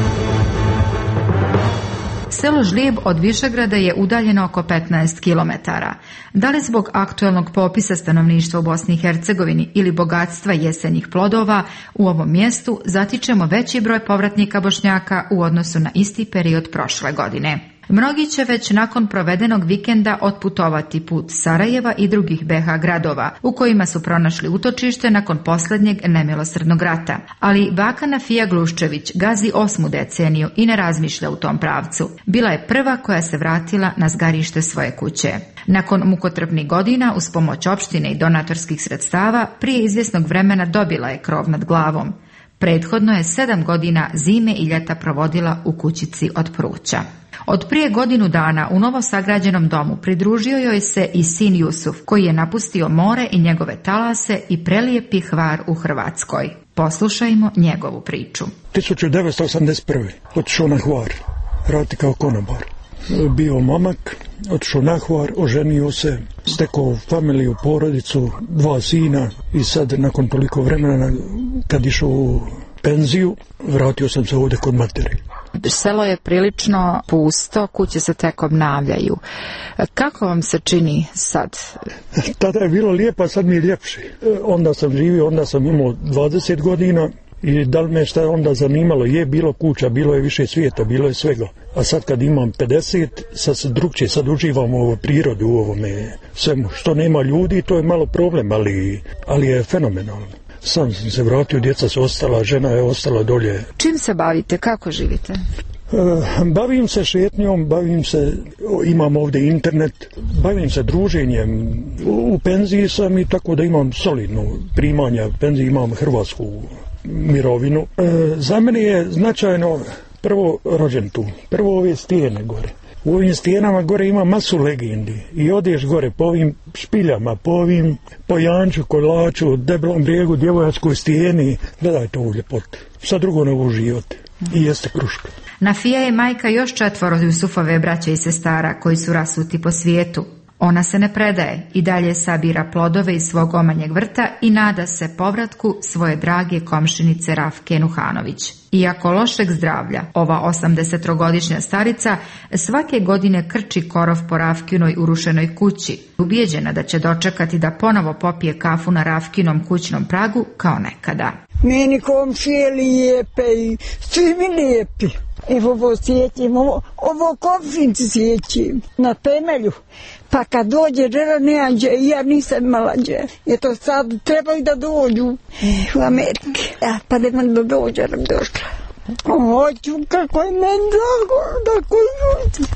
Selo Žlijeb od Višegrada je udaljeno oko petnaest kilometara. Da li zbog aktuelnog popisa stanovništva u Bosni i Hercegovini ili bogatstva jesenjih plodova, u ovom mjestu zatičemo veći broj povratnika Bošnjaka u odnosu na isti period prošle godine. Mnogi će već nakon provedenog vikenda otputovati put Sarajeva i drugih be ha gradova, u kojima su pronašli utočište nakon posljednjeg nemilosrdnog rata. Ali baka Nafija Gluščević gazi osmu deceniju i ne razmišlja u tom pravcu. Bila je prva koja se vratila na zgarište svoje kuće. Nakon mukotrpnih godina, uz pomoć opštine i donatorskih sredstava, prije izvjesnog vremena dobila je krov nad glavom. Prethodno je sedam godina zime i ljeta provodila u kućici od Pruća. Od prije godinu dana u novosagrađenom domu pridružio joj se i sin Jusuf, koji je napustio more i njegove talase i prelijepi Hvar u Hrvatskoj. Poslušajmo njegovu priču. tisuću devetsto osamdeset prve. otišao na Hvar, raditi kao konobar. Bio momak, otišao na Hvar, oženio se, stekao familiju, porodicu, dva sina i sad nakon toliko vremena kad išao u penziju, vratio sam se ovdje kod materi. Selo je prilično pusto, kuće se tek obnavljaju. Kako vam se čini sad? Tada je bilo lijepo, a sad mi je ljepše. Onda sam živio, onda sam imao dvadeset godina i da li me šta onda zanimalo, je bilo kuća, bilo je više svijeta, bilo je svega. A sad kad imam pedeset, sad se drugčije, sad uživam u prirodu, u ovome svemu. Što nema ljudi, to je malo problem, ali, ali je fenomenalno. Sam sam se vratio, djeca su ostala, žena je ostala dolje. Čim se bavite, kako živite? Uh, bavim se šetnjom, bavim se, imam ovdje internet, bavim se druženjem. U, u penziji sam i tako da imam solidno primanja, u penziji imam hrvatsku mirovinu. Uh, za mene je značajno prvo rođen tu, prvo ove stijene gore. U ovim stijenama gore ima masu legendi i odeš gore po ovim špiljama, po ovim Pojanču, Kolaču, Debelom brijegu, Djevojačkoj stijeni. Gledajte ovu ljepotu. Sad drugo ne uživate. I jeste kruška. Nafija je majka još četvoro Jusufove braće i sestara koji su rasuti po svijetu. Ona se ne predaje i dalje sabira plodove iz svog omanjeg vrta i nada se povratku svoje drage komšinice Rafke Nuhanović. Iako lošeg zdravlja, ova osamdesetogodišnja starica svake godine krči korov po Rafkinoj urušenoj kući, ubijeđena da će dočekati da ponovo popije kafu na Rafkinom kućnom pragu kao nekada. Meni komšije lijepe i svi mi lijepi. Evo ovo sjećim, ovo, ovo komšinci sjećim na temelju. Pa kad dođe žena ne anđe, ja nisam imala anđe. Eto sad trebaju da dođu u Amerike. Ja, pa ne mogu da dođe, nam došla. Hoću, kako je meni drago, da koji dođu.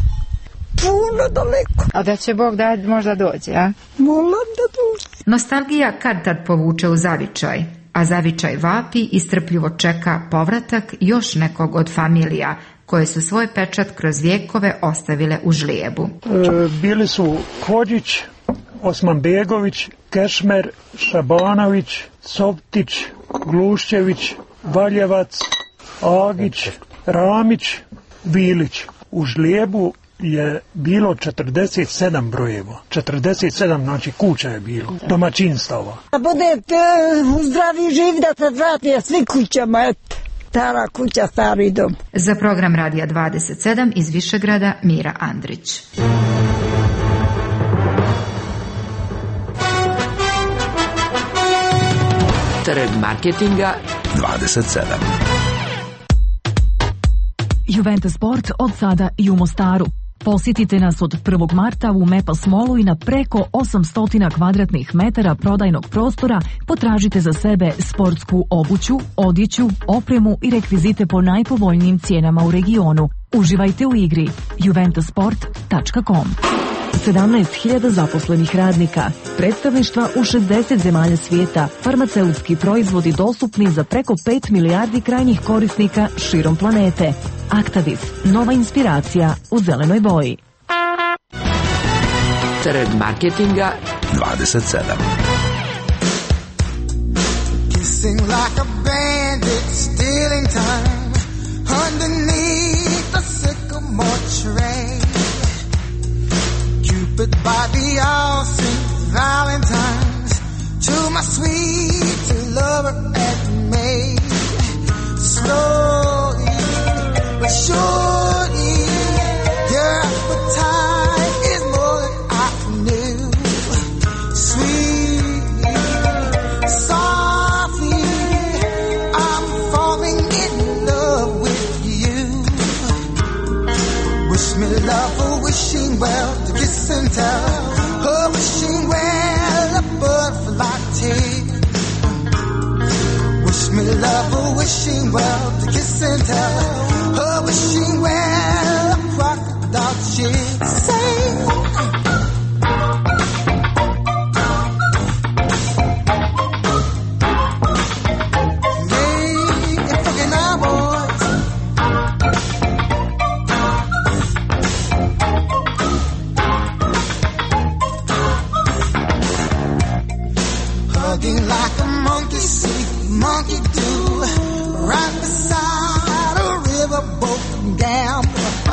Puno daleko. A da će Bog da možda dođe, a? Molam da dođe. Nostalgija kad tad povuče u zavičaj, a zavičaj vapi i strpljivo čeka povratak još nekog od familija koje su svoj pečat kroz vijekove ostavile u žlijebu. E, bili su Hodžić, Osmanbegović, Kešmer, Šabanović, Soptić, Glušćević, Valjevac, Agić, Ramić, Vilić. U žlijebu je bilo četrdeset sedam brojeva. četrdeset sedam znači kuća je bilo, domaćinstava. Da budete u zdravi živ da se vrati svi kućama, eto. Stara kuća, stari dom. Za program Radija dvadeset sedam iz Višegrada Mira Andrić. Trg marketinga dvadeset sedam. Juventus Sport od sada i u Mostaru. Posjetite nas od prvog marta u Mepas Mallu i na preko osamsto kvadratnih metara prodajnog prostora potražite za sebe sportsku obuću, odjeću, opremu i rekvizite po najpovoljnijim cijenama u regionu. Uživajte u igri. juventus sport tačka com. sedamnaest hiljada zaposlenih radnika, predstavništva u šezdeset zemalja svijeta, farmaceutski proizvodi dostupni za preko pet milijardi krajnjih korisnika širom planete. Actavis, nova inspiracija u zelenoj boji. Trg marketinga dvadeset sedam. Kissing like a bandit, stealing time underneath the sycamore tree. Cupid by the all Saint Valentine's, to my sweet lover at May. Slowly but surely, your appetite is more than I knew. Sweetly, softly, I'm falling in love with you. Wish me love for wishing well, to kiss and tell. Oh, wishing well, a butterfly tale. Wish me love for wishing well, to kiss and tell. Oh, wishing well, a crocodile should say. Make ram.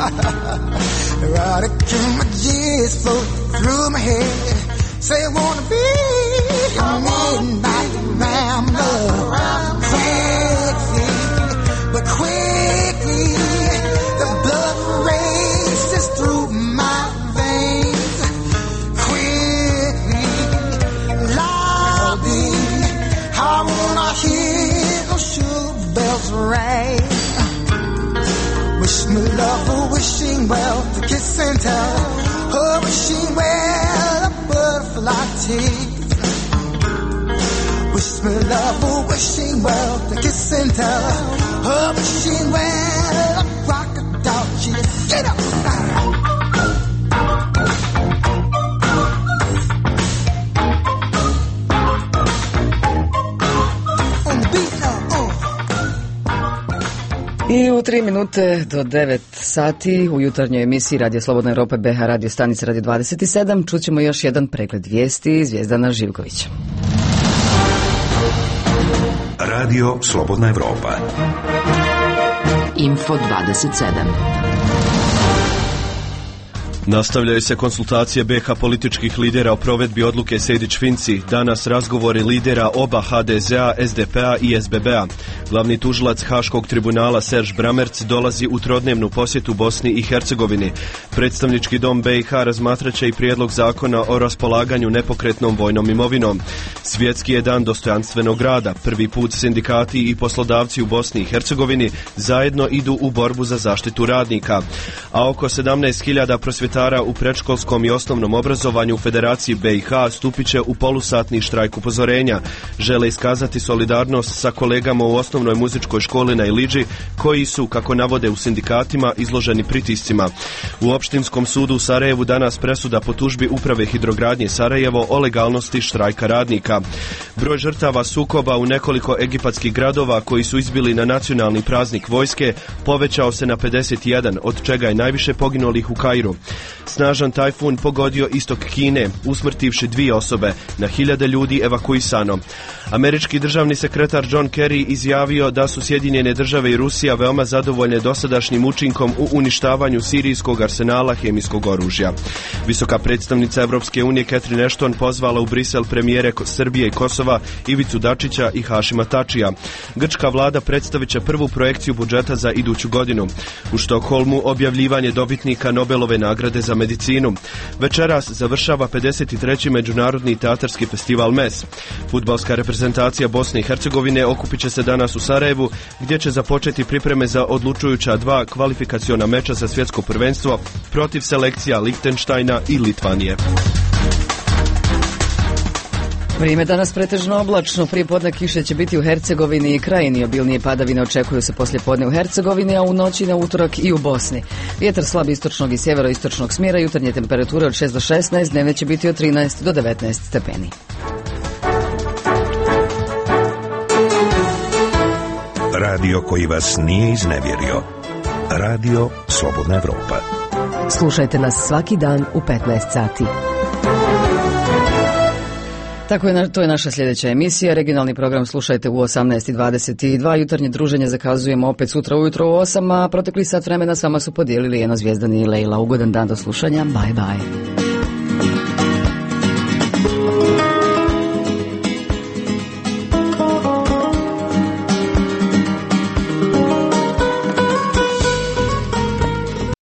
Erotic images float through my head. Say I wanna be your midnight rambler. Quickly, but quickly, the blood races through my veins. Quickly, loudly, I wanna hear those sugar bells ring. Wish me love or wishing well to kiss and tell. Oh, wishing well a butterfly teeth. Wish me love or wishing well to kiss and tell. Oh, wishing well a crocodile cheese. Get up! I u tri minute do devet sati u jutarnjoj emisiji Radio Slobodna Europa B H radio stanice Radio dvadeset sedam čućemo još jedan pregled vijesti Zvjezdana Živkovića. Radio Slobodna Europa. Info dvadeset sedam. Nastavljaju se konsultacije B H političkih lidera o provedbi odluke Sejdić-Finci. Danas razgovori lidera oba H D Z A, S D P A i S B B A. Glavni tužilac Haškog tribunala Serž Bramerc dolazi u trodnevnu posjetu Bosni i Hercegovini. Predstavnički dom B i H razmatraće i prijedlog zakona o raspolaganju nepokretnom vojnom imovinom. Svjetski je dan dostojanstvenog rada. Prvi put sindikati i poslodavci u Bosni i Hercegovini zajedno idu u borbu za zaštitu radnika. A oko sedamnaest hiljada prosvjetara u predškolskom i osnovnom obrazovanju u Federaciji B i H stupit će u polusatni štrajk upozorenja. Žele iskazati solidarnost sa kolegama u osnovnoj muzičkoj školi na Iliđi, koji su, kako navode u sindikatima, izloženi pritiscima. U Opštinskom sudu u Sarajevu danas presuda po tužbi Uprave hidrogradnje Sarajevo o legalnosti štrajka radnika. Broj žrtava sukoba u nekoliko egipatskih gradova koji su izbili na nacionalni praznik vojske povećao se na pedeset jedan, od čega je najviše poginulih u Kairu. Snažan tajfun pogodio istok Kine, usmrtivši dvije osobe, na hiljade ljudi evakuisano. Američki državni sekretar John Kerry izjavio da su Sjedinjene države i Rusija veoma zadovoljne dosadašnjim učinkom u uništavanju sirijskog arsenala hemijskog oružja. Visoka predstavnica Evropske unije Catherine Ashton pozvala u Brisel premijere Srbije i Kosova Ivicu Dačića i Hašima Tačija. Grčka vlada predstavit će prvu projekciju budžeta za iduću godinu. U Štokholmu objavljivanje dobitnika Nobelove nagrade za medicinu. Večeras završava pedeset treći Međunarodni teatarski festival M E S. Fudbalska reprezentacija Bosne i Hercegovine okupit će se danas u Sarajevu, gdje će započeti pripreme za odlučujuća dva kvalifikaciona meča za svjetsko prvenstvo protiv selekcija Lihtenštajna i Litvanije. Vrijeme danas pretežno oblačno, prije podne kiše će biti u Hercegovini i Krajini, obilnije padavine očekuju se poslije podne u Hercegovini, a u noći na utorak i u Bosni. Vjetar slab istočnog i sjeveroistočnog smjera, jutarnje temperature od šest do šesnaest, dnevne će biti od trinaest do devetnaest stepeni. Radio koji vas nije iznevjerio. Radio Slobodna Europa. Slušajte nas svaki dan u petnaest sati. Tako je, to je naša sljedeća emisija. Regionalni program slušajte u osamnaest i dvadeset dva. Jutarnje druženje zakazujemo opet sutra ujutro u osam, a protekli sat vremena s vama su podijelili Eno Zvjezdani i Lejla. Ugodan dan do slušanja. Bye bye.